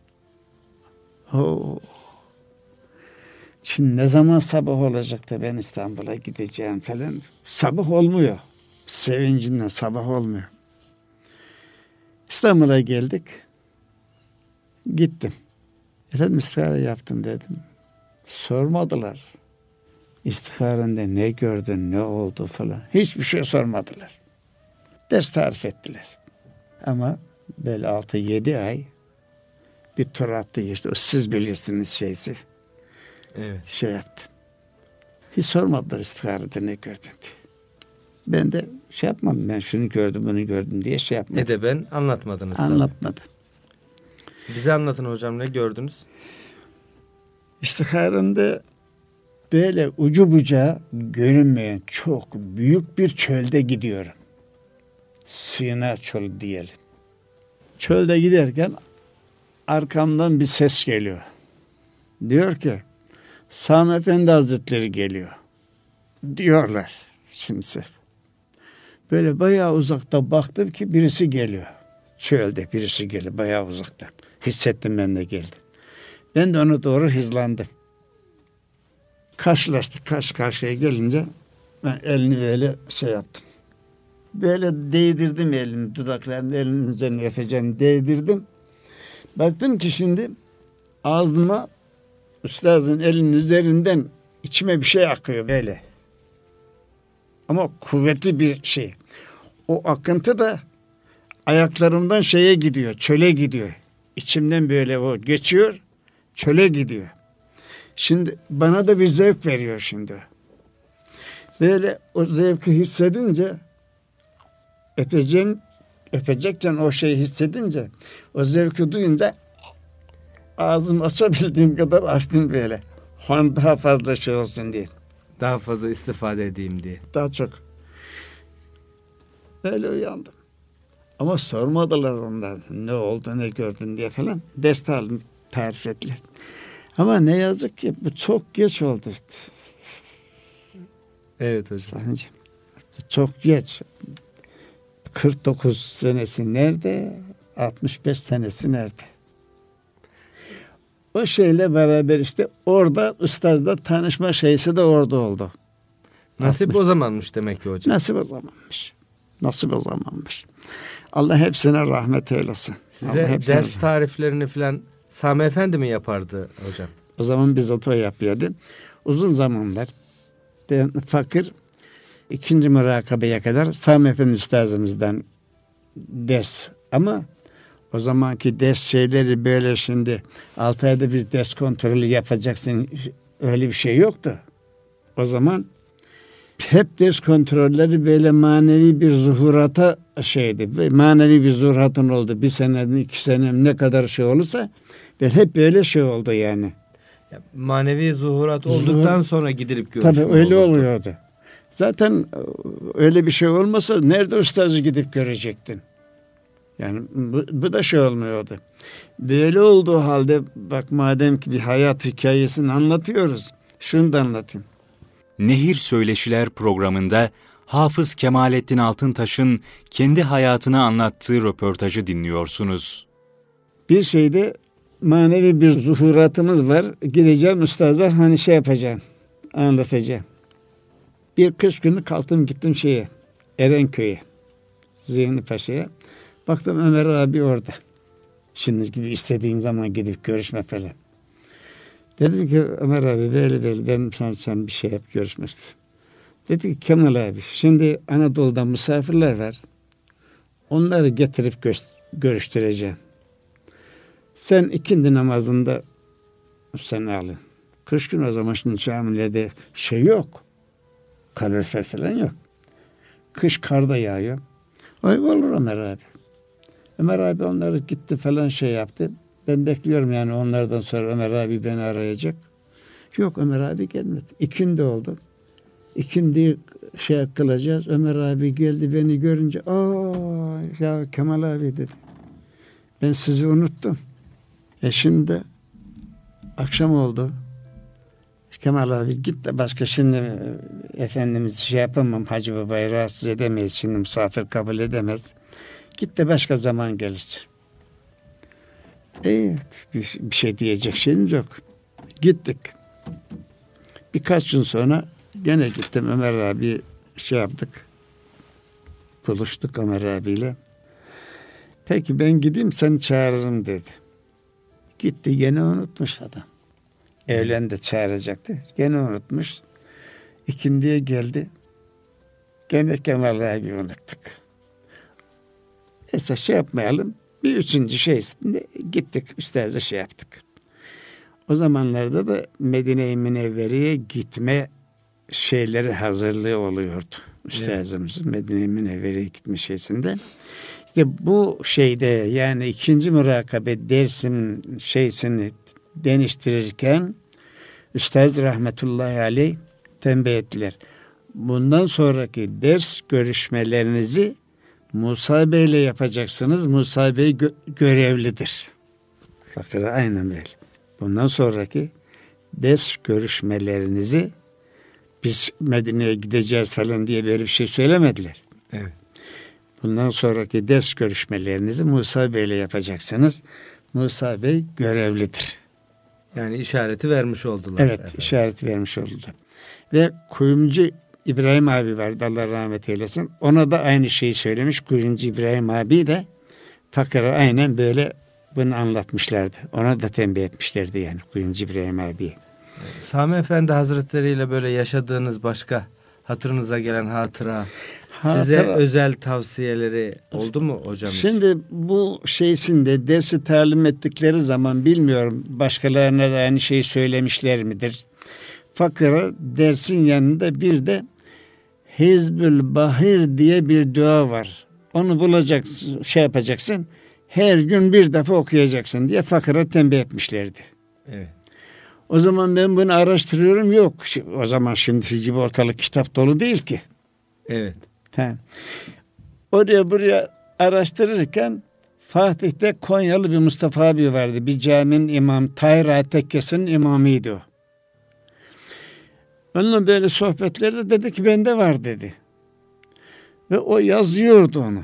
Oo. Şimdi ne zaman sabah olacak da ben İstanbul'a gideceğim falan. Sabah olmuyor. Sevincinden sabah olmuyor. İstanbul'a geldik. Gittim. Efendim istihara yaptım dedim. Sormadılar. İstiharende ne gördün, ne oldu falan. Hiçbir şey sormadılar. Ders tarif ettiler. Ama böyle altı yedi ay bir tur attı işte. O siz bilirsiniz şeysi. Evet. Şey yaptı. Hiç sormadılar istiharede ne gördün diye. Ben de şey yapmadım. Ben şunu gördüm, bunu gördüm diye şey yapmadım. Ne de ben anlatmadınız. tabii. Anlatmadım. Bize anlatın hocam, ne gördünüz? İstiharemde böyle ucu bucağı görünmeyen çok büyük bir çölde gidiyorum. Sina çölü diyelim. Çölde giderken arkamdan bir ses geliyor. Diyor ki Sami Efendi Hazretleri geliyor. Diyorlar şimdi ses. Böyle bayağı uzakta baktım ki birisi geliyor. Çölde birisi geliyor bayağı uzaktan. Hissettim ben de geldi. Ben de ona doğru hızlandım. Karşılaştık. Karşı karşıya gelince ben elini böyle şey yaptım. Böyle değdirdim elimi, dudaklarını elinin üzerine öpeceğim değdirdim. Baktım ki şimdi ağzıma üstazın elinin üzerinden içime bir şey akıyor böyle. Ama kuvvetli bir şey. O akıntı da ayaklarımdan şeye gidiyor, çöle gidiyor. İçimden böyle o geçiyor, çöle gidiyor. Şimdi bana da bir zevk veriyor şimdi. Böyle o zevki hissedince öpeceğim, öpecekken o şeyi hissedince o zevki duyunca ağzımı açabildiğim kadar açtım böyle. Hani daha fazla şey olsun diye. Daha fazla istifade edeyim diye. Daha çok. Böyle uyandım. Ama sormadılar ondan. Ne oldu, ne gördün diye falan. Ders tarif ettiler. Ama ne yazık ki bu çok geç oldu. Evet hocam. Sancım. Çok geç. kırk dokuz senesi nerede? altmış beş senesi nerede? O şeyle beraber işte orada ustazla tanışma şeysi de orada oldu. Nasip altmış o zamanmış demek ki hocam. Nasip o zamanmış. Nasip o zamanmış. Allah hepsine rahmet eylesin. Allah Size hepsine ders tariflerini falan Sami Efendi mi yapardı hocam? O zaman bizzat o yapıyordu. Uzun zamanlar ben fakir ikinci mürakabeye kadar Sami Efendi üstazımızdan ders. Ama o zamanki ders şeyleri böyle şimdi altı ayda bir ders kontrolü yapacaksın. Öyle bir şey yoktu. O zaman hep ders kontrolleri böyle manevi bir zuhurata şeydi. Manevi bir zuhuratın oldu. Bir senem, iki senem ne kadar şey olursa hep böyle şey oldu yani. Ya, manevi zuhurat olduktan Zuhur- sonra gidilip görüşme Tabii öyle olurdu. oluyordu. Zaten öyle bir şey olmasa nerede ustazı gidip görecektin? Yani bu, bu da şey olmuyordu. Böyle olduğu halde bak madem ki bir hayat hikayesini anlatıyoruz. Şunu da anlatayım. Nehir Söyleşiler programında Hafız Kemalettin Altıntaş'ın kendi hayatını anlattığı röportajı dinliyorsunuz. Bir şeyde manevi bir zuhuratımız var. Gideceğim ustaza hani şey yapacağım. Anlatacağım. Bir kış günü kalktım gittim şeye. Erenköy'e. Zihni Paşa'ya. Baktım Ömer abi orada. Şimdi gibi istediğin zaman gidip görüşme falan. Dedim ki Ömer abi böyle böyle ben sen, sen bir şey yap görüşmek istedim. Dedi ki Kemal abi şimdi Anadolu'dan misafirler var. Onları getirip gö- görüştüreceğim. Sen ikindi namazında seni alın. Kış gün o zaman şimdi camilerde şey yok. Kalorifer falan yok. Kış kar da yağıyor. Ay olur Ömer abi. Ömer abi onları gitti falan şey yaptı. Ben bekliyorum yani onlardan sonra Ömer abi beni arayacak. Yok, Ömer abi gelmedi. İkindi oldu. İkindi şey kılacağız. Ömer abi geldi, beni görünce aa ya Kemal abi dedi. Ben sizi unuttum. E şimdi akşam oldu. Kemal abi git de başka şimdi Efendimiz şey yapamam. Hacı babayı rahatsız edemeyiz. Şimdi misafir kabul edemez. Git de başka zaman gelir. Evet, bir, bir şey diyecek şeyimiz yok. Gittik. Birkaç gün sonra gene gittim, Ömer abi şey yaptık. Buluştuk Ömer abiyle. Peki ben gideyim, seni çağırırım dedi. Gitti, gene unutmuş adam. Evlen de çağıracaktı. Gene unutmuş. İkindiye geldi. Gene Kemal abi unuttuk. Neyse şey yapmayalım. Bir üçüncü şeysinde gittik, üstad'a şey yaptık. O zamanlarda da Medine-i Münevvere'ye gitme şeyleri hazırlığı oluyordu. Üstadımızın evet. Medine-i Münevvere'ye gitme şeysinde. İşte bu şeyde yani ikinci murakabe dersim şeysini deniştirirken Üstad rahmetullahi aleyh tembih ettiler. Bundan sonraki ders görüşmelerinizi Musa Bey ile yapacaksınız. Musa Bey gö- görevlidir. Fakir aynen böyle. Bundan sonraki ders görüşmelerinizi biz Medine'ye gideceğiz falan diye böyle bir şey söylemediler. Evet. Bundan sonraki ders görüşmelerinizi Musa Bey ile yapacaksınız. Musa Bey görevlidir. Yani işareti vermiş oldular. Evet, efendim. işareti vermiş oldular. Ve kuyumcu İbrahim abi vardı, Allah rahmet eylesin. Ona da aynı şeyi söylemiş. Kuyumcu İbrahim abi de fakire aynen böyle bunu anlatmışlardı. Ona da tembih etmişlerdi yani Kuyumcu İbrahim abi. Sami Efendi Hazretleri ile böyle yaşadığınız başka hatırınıza gelen hatıra, hatıra size özel tavsiyeleri oldu mu hocam? Şimdi bu şeysinde dersi talim ettikleri zaman bilmiyorum başkalarına da aynı şeyi söylemişler midir? Fakire dersin yanında bir de Hizbül Bahir diye bir dua var. Onu bulacaksın, şey yapacaksın. Her gün bir defa okuyacaksın diye fakire tembih etmişlerdi. Evet. O zaman ben bunu araştırıyorum. Yok. O zaman şimdiki gibi ortalık kitap dolu değil ki. Evet. Tamam. Oraya buraya araştırırken Fatih'te Konyalı bir Mustafa abi vardı. Bir caminin imam, Tahir Tekkesi'nin imamıydı o. Onunla böyle sohbetlerde dedi ki bende var dedi. Ve o yazıyordu onu.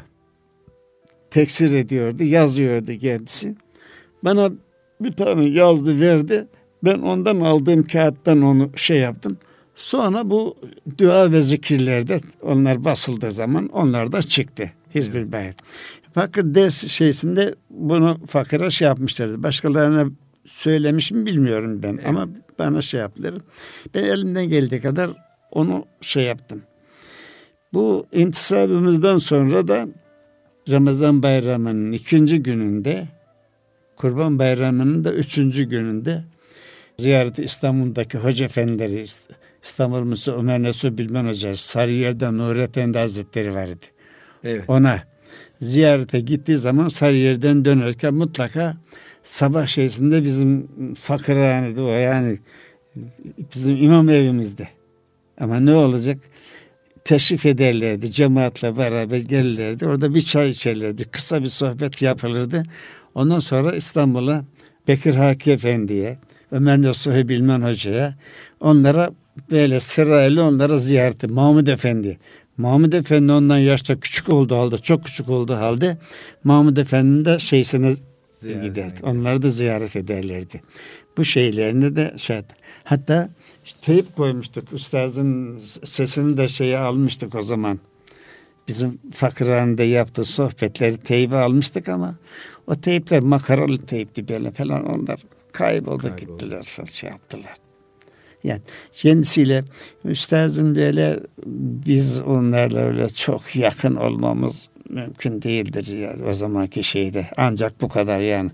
Teksir ediyordu, yazıyordu kendisi. Bana bir tane yazdı verdi. Ben ondan aldığım kağıttan onu şey yaptım. Sonra bu dua ve zikirlerde onlar basıldığı zaman onlar da çıktı. Hizbül Bahir. Fakir ders şeysinde bunu fakire şey yapmışlardı. Başkalarına söylemiş mi bilmiyorum ben evet. Ama bana şey yaptılar. Ben elimden geldiği kadar onu şey yaptım. Bu intisabımızdan sonra da Ramazan bayramının ikinci gününde, Kurban bayramının da üçüncü gününde ziyareti İstanbul'daki hoca efendileri, İstanbul Musa Ömer Nasuh Bilmen Hoca, Sarıyer'de Nur Efendi Hazretleri vardı. Evet. Ona ziyarete gittiği zaman Sarıyer'den dönerken mutlaka sabah şeysinde bizim fakirhanede o yani bizim imam evimizde. Ama ne olacak? Teşrif ederlerdi. Cemaatle beraber gelirlerdi. Orada bir çay içerlerdi. Kısa bir sohbet yapılırdı. Ondan sonra İstanbul'a Bekir Haki Efendi'ye, Ömer Nasuh Bilmen Hoca'ya onlara böyle sırayla onlara ziyareti. Mahmud Efendi. Mahmud Efendi ondan yaşta küçük olduğu halde, çok küçük olduğu halde Mahmud Efendi'nin de şeysine ziyaret giderdi. Ederdi. Onları da ziyaret ederlerdi. Bu şeylerini de şey, hatta işte teyip koymuştuk. Üstazın sesini de şeye almıştık o zaman. Bizim fakirhanede yaptığı sohbetleri teybe almıştık ama o teypler makaralı teypti böyle falan, onlar kayboldu, kayboldu. Gittiler, şey yaptılar. Yani kendisiyle üstazın böyle biz onlarla öyle çok yakın olmamız mümkün değildir yani o zamanki şeyde. Ancak bu kadar yani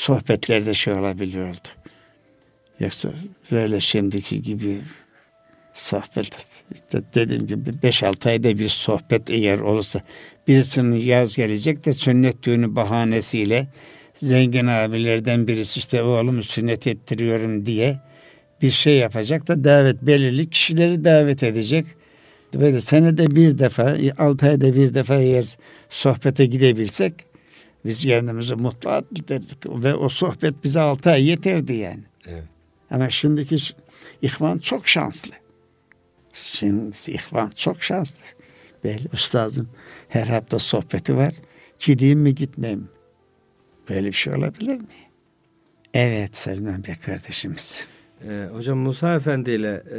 sohbetlerde şey olabiliyordu. Yoksa böyle şimdiki gibi sohbet. İşte dediğim gibi beş altı ayda bir sohbet eğer olursa, birisinin yaz gelecek de sünnet düğünü bahanesiyle zengin abilerden birisi işte oğlumu sünnet ettiriyorum diye bir şey yapacak da davet, belirli kişileri davet edecek. Böyle senede bir defa, altı ayda bir defa eğer sohbete gidebilsek biz kendimizi mutlu ederdik ve o sohbet bize altı ay yeterdi yani. Evet. Ama şimdiki ihvan çok şanslı. Şimdi ihvan çok şanslı. Böyle ustazın her hafta sohbeti var. Gideyim mi gitmeyeyim mi? Böyle bir şey olabilir mi? Evet Selman Bey kardeşimiz. Ee, hocam Musa Efendi ile e,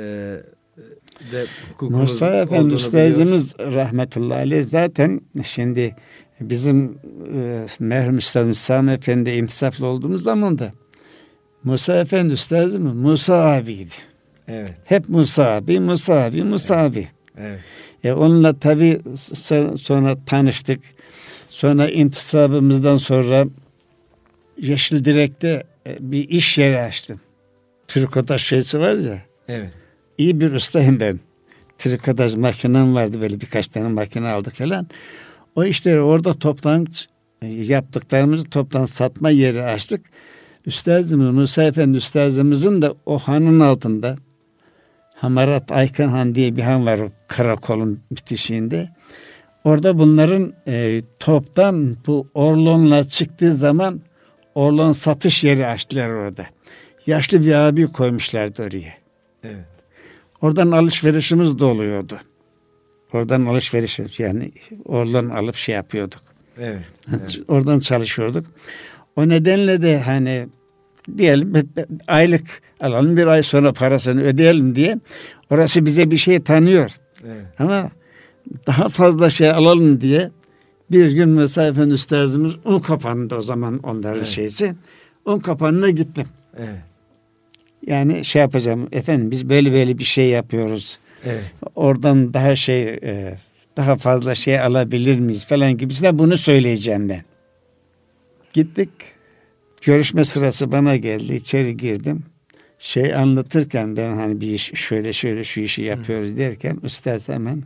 de Musa Efendi üstazımız rahmetullahi aleyh zaten şimdi bizim e, merhum üstazımız Sami Efendi intisaflı olduğumuz zaman da Musa Efendi üstazımız Musa abiydi. Evet. Hep Musa abi, Musa abi, Musa evet. abi. Evet. E onunla tabii sonra tanıştık. Sonra intisabımızdan sonra Yeşildirek'te bir iş yeri açtım. Trikotaj şeysi var ya. Evet. İyi bir ustayım ben. Trikotaj makinem vardı, böyle birkaç tane makine aldık falan. O işte orada toptan yaptıklarımızı toptan satma yeri açtık. Üstazımız Musa Efendi üstazımızın da o hanın altında Hamarat Aykan Han diye bir han var o karakolun bitişiğinde. Orada bunların e, toptan bu orlonla çıktığı zaman orlon satış yeri açtılar orada. Yaşlı bir abi koymuşlardı oraya. Evet. Oradan alışverişimiz de oluyordu. Oradan alışveriş yani orlon alıp şey yapıyorduk. Evet, evet. Oradan çalışıyorduk. O nedenle de hani diyelim aylık alalım, bir ay sonra parasını ödeyelim diye orası bize bir şey tanıyor. Evet. Ama daha fazla şey alalım diye bir gün Musa Efendi üstazımız un kapanında, o zaman onların evet. şeysi, un kapanına gittim. Evet. Yani şey yapacağım efendim, biz böyle böyle bir şey yapıyoruz. Evet. Oradan daha şey daha fazla şey alabilir miyiz falan gibisine bunu söyleyeceğim ben. Gittik. Görüşme sırası bana geldi. İçeri girdim. Şey anlatırken ben hani bir iş şöyle şöyle şu işi yapıyoruz Hı. derken üstad hemen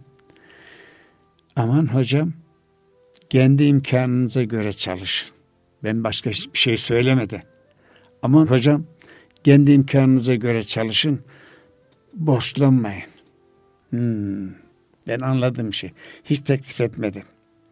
aman hocam kendi imkanınıza göre çalışın. Ben başka hiçbir şey söylemeden. Aman hocam kendi imkanınıza göre çalışın. Borçlanmayın. Hmm. Ben anladım şey. Hiç teklif etmedim.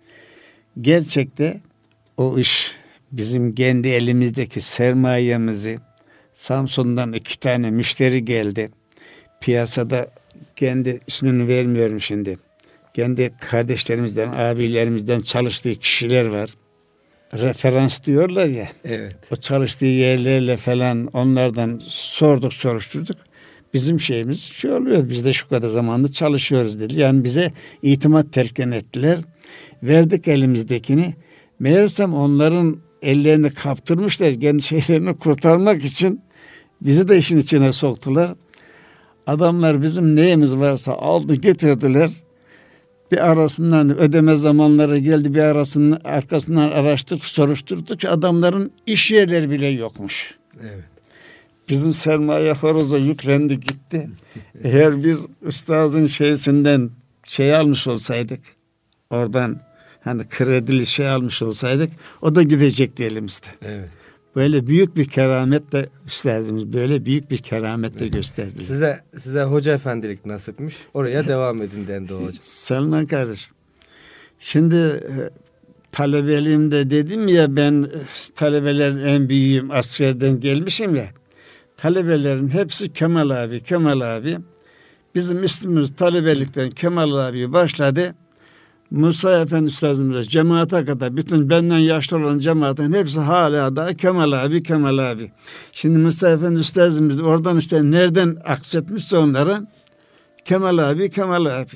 Gerçekte o iş bizim kendi elimizdeki sermayemizi, Samsun'dan iki tane müşteri geldi. Piyasada kendi ismini vermiyorum şimdi. Kendi kardeşlerimizden, abilerimizden çalıştığı kişiler var. Referans diyorlar ya. Evet. O çalıştığı yerlerle falan onlardan sorduk, soruşturduk. Bizim şeyimiz şey oluyor. Biz de şu kadar zamandır çalışıyoruz dedi. Yani bize itimat telkin ettiler. Verdik elimizdekini. Meğersem onların ellerini kaptırmışlar. Kendi şeylerini kurtarmak için bizi de işin içine soktular. Adamlar bizim neyimiz varsa aldı getirdiler. Bir arasından ödeme zamanları geldi. Bir arasından arkasından araştırdık, soruşturduk. Adamların iş yerleri bile yokmuş. Evet. Bizim sermaye horoza yüklendi gitti. Eğer biz üstazın şeysinden şey almış olsaydık, oradan hani kredili şey almış olsaydık, o da gidecekti elimizde. Evet. Böyle büyük bir keramet de üstazımız böyle büyük bir keramet de gösterdi. Size size hoca efendilik nasipmiş. Oraya devam edin dendi o hocam. Selman kardeş. Şimdi e, talebeliğimde dedim ya, ben e, talebelerin en büyüğüm, askerden gelmişim ya. Talebelerin hepsi Kemal abi, Kemal abi. Bizim ismimiz talebelikten Kemal abi başladı. Musa Efendi üstazımıza, cemaate kadar, bütün benden yaşlı olan cemaatin hepsi hala da Kemal abi, Kemal abi. Şimdi Musa Efendi üstazımız oradan işte nereden aksetmişse onlara Kemal abi, Kemal abi.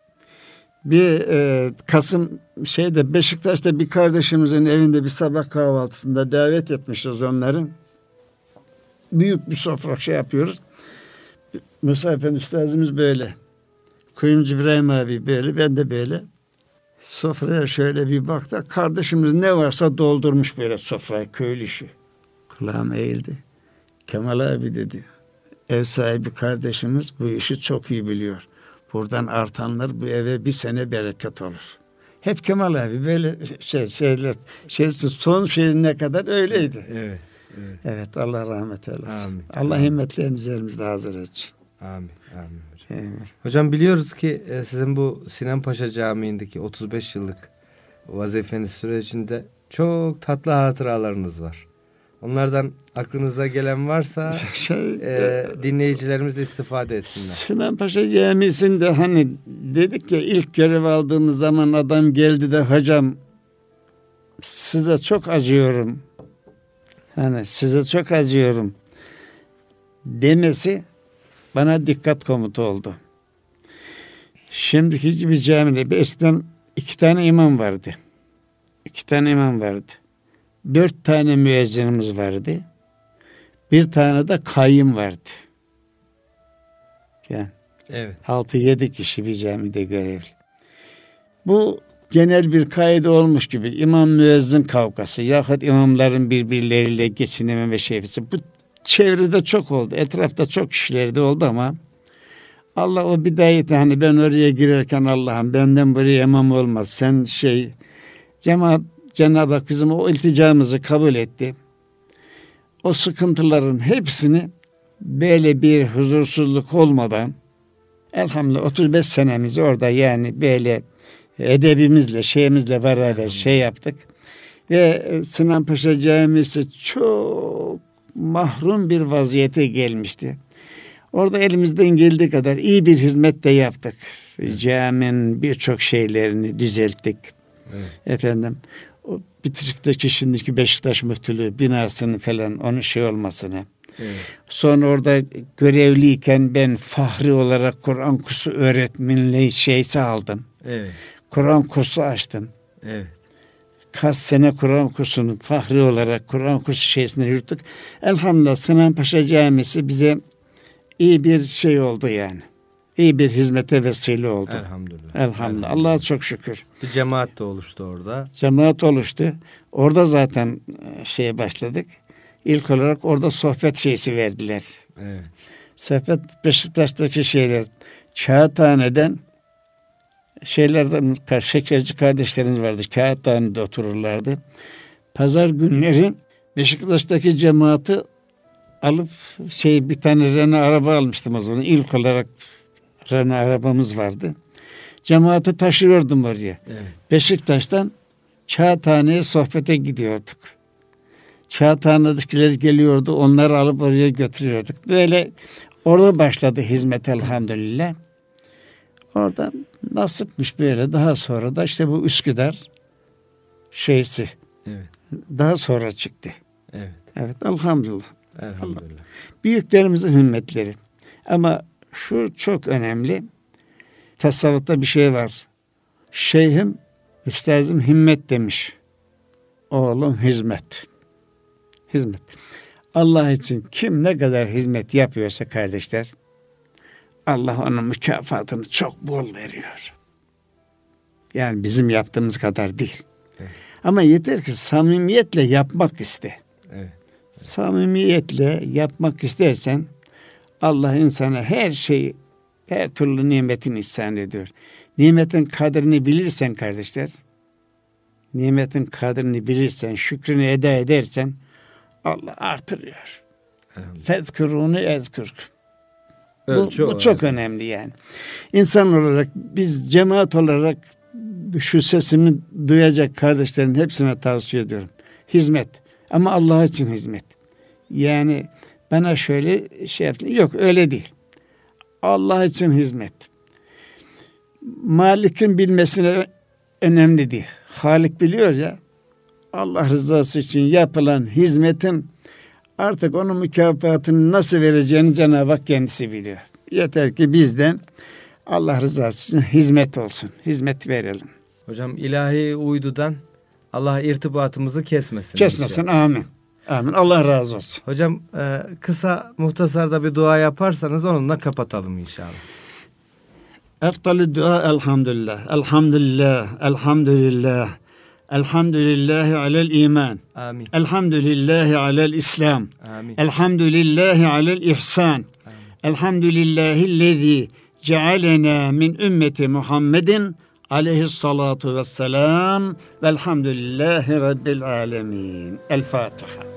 Bir e, Kasım şeyde Beşiktaş'ta bir kardeşimizin evinde bir sabah kahvaltısında davet etmişiz onların. Büyük bir sofra şey yapıyoruz. Musa Efendi üstazımız böyle. Kuyumcu İbrahim abi böyle, ben de böyle. Sofraya şöyle bir baktı. Kardeşimiz ne varsa doldurmuş böyle sofrayı, köylü işi. Kulağım eğildi. Kemal abi dedi. ev sahibi kardeşimiz bu işi çok iyi biliyor. Buradan artanlar bu eve bir sene bereket olur. Hep Kemal abi böyle şey şeyler şey son şeyine kadar öyleydi. Evet. Evet. Evet, Allah rahmet eylesin. Amin. Allah himmetlerini üzerimizde hazır etsin. Amin. Amin hocam. Evet. Hocam biliyoruz ki sizin bu Sinan Paşa Camii'ndeki otuz beş yıllık vazifeniz sürecinde çok tatlı hatıralarınız var. Onlardan aklınıza gelen varsa şey, e, dinleyicilerimiz istifade etsinler. Sinan Paşa Camisi'nde hani dedik ya, ilk görev aldığımız zaman adam geldi de hocam size çok acıyorum. Hani size çok acıyorum demesi bana dikkat komutu oldu. Şimdiki gibi camide eskiden iki tane imam vardı. İki tane imam vardı. Dört tane müezzinimiz vardı. Bir tane de kayyım vardı. Yani evet. Altı yedi kişi bir camide görevli. Bu genel bir kaide olmuş gibi imam müezzin kavgası yahut imamların birbirleriyle geçinememe şeysi. Bu çevrede çok oldu. Etrafta çok kişilerde oldu ama Allah o bidayeti hani ben oraya girerken Allah'ım benden buraya imam olmaz. Sen şey cemaat Cenab-ı Hak bizim o ilticamızı kabul etti. O sıkıntıların hepsini böyle bir huzursuzluk olmadan elhamdülillah otuz beş senemizi orada yani böyle edebimizle şeyimizle beraber şey yaptık. Ve Sinan Paşa Camisi çok mahrum bir vaziyete gelmişti. Orada elimizden geldiği kadar iyi bir hizmet de yaptık. Evet. Caminin birçok şeylerini düzelttik. Evet. Efendim o bitişikteki şimdiki Beşiktaş Müftülüğü binasının falan onun şey olmasını. Evet. Sonra orada görevliyken ben fahri olarak Kur'an kursu öğretmenliği şeysi aldım. Evet. Kur'an kursu açtım. Evet. Kaç sene Kur'an kursunun fahri olarak Kur'an kursu şeysini yürüttük. Elhamdülillah Sinan Paşa Camisi bize iyi bir şey oldu yani. İyi bir hizmete vesile oldu. Elhamdülillah. Elhamdülillah. Allah'a çok şükür. Bir cemaat de oluştu orada. Cemaat oluştu. Orada zaten şeye başladık. İlk olarak orada sohbet şeysi verdiler. Evet. Sohbet Beşiktaş'taki şeyler. Kağıthane'den şeylerden şekerci kardeşlerimiz vardı. Kağıthane'de otururlardı. Pazar günleri Beşiktaş'taki cemaati alıp şey bir tane Renault araba almıştım o zaman. İlk olarak Renault arabamız vardı. Cemaati taşıyordum oraya. Evet. Beşiktaş'tan Kağıthane'ye sohbete gidiyorduk. Kağıthane'dekiler geliyordu. Onları alıp oraya götürüyorduk. Böyle orada başladı hizmet elhamdülillah. Orada nasipmiş böyle. Daha sonra da işte bu Üsküdar şeysi. Evet. Daha sonra çıktı. Evet. Evet elhamdülillah. Elhamdülillah. Allah. Büyüklerimizin himmetleri. Ama şu çok önemli. Tasavvufta bir şey var. Şeyhim, üstazım himmet demiş. Oğlum hizmet. Hizmet. Allah için kim ne kadar hizmet yapıyorsa kardeşler, Allah onun mükafatını çok bol veriyor. Yani bizim yaptığımız kadar değil. Evet. Ama yeter ki samimiyetle yapmak iste. Evet. Samimiyetle yapmak istersen Allah insana her şeyi, her türlü nimetin ihsan ediyor. Nimetin kadrini bilirsen kardeşler, nimetin kadrini bilirsen, şükrünü eda edersen Allah artırıyor. Fezkurunu ezkurk. Bu, çok, bu çok önemli yani. İnsan olarak biz cemaat olarak şu sesimi duyacak kardeşlerin hepsine tavsiye ediyorum. Hizmet. Ama Allah için hizmet. Yani bana şöyle şey yaptın. Yok öyle değil. Allah için hizmet. Malik'in bilmesine önemli değil. Halik biliyor ya. Allah rızası için yapılan hizmetin artık onun mükafatını nasıl vereceğini Cenab-ı Hak kendisi biliyor. Yeter ki bizden Allah rızası için hizmet olsun. Hizmet verelim. Hocam ilahi uydudan Allah irtibatımızı kesmesin. Kesmesin. İnşallah. Amin. Amin. Allah razı olsun. Hocam kısa muhtasarda bir dua yaparsanız onunla kapatalım inşallah. Eftalü dua elhamdülillah. Elhamdülillah. Elhamdülillah. Elhamdülillahi alel iman. Amin. Elhamdülillahi alel İslam. Amin. Elhamdülillahi alel ihsan. Amin. Elhamdülillahillezî cealena min ümmeti Muhammedin aleyhissalatu vesselam velhamdülillahi rabbil alemin. El Fatiha.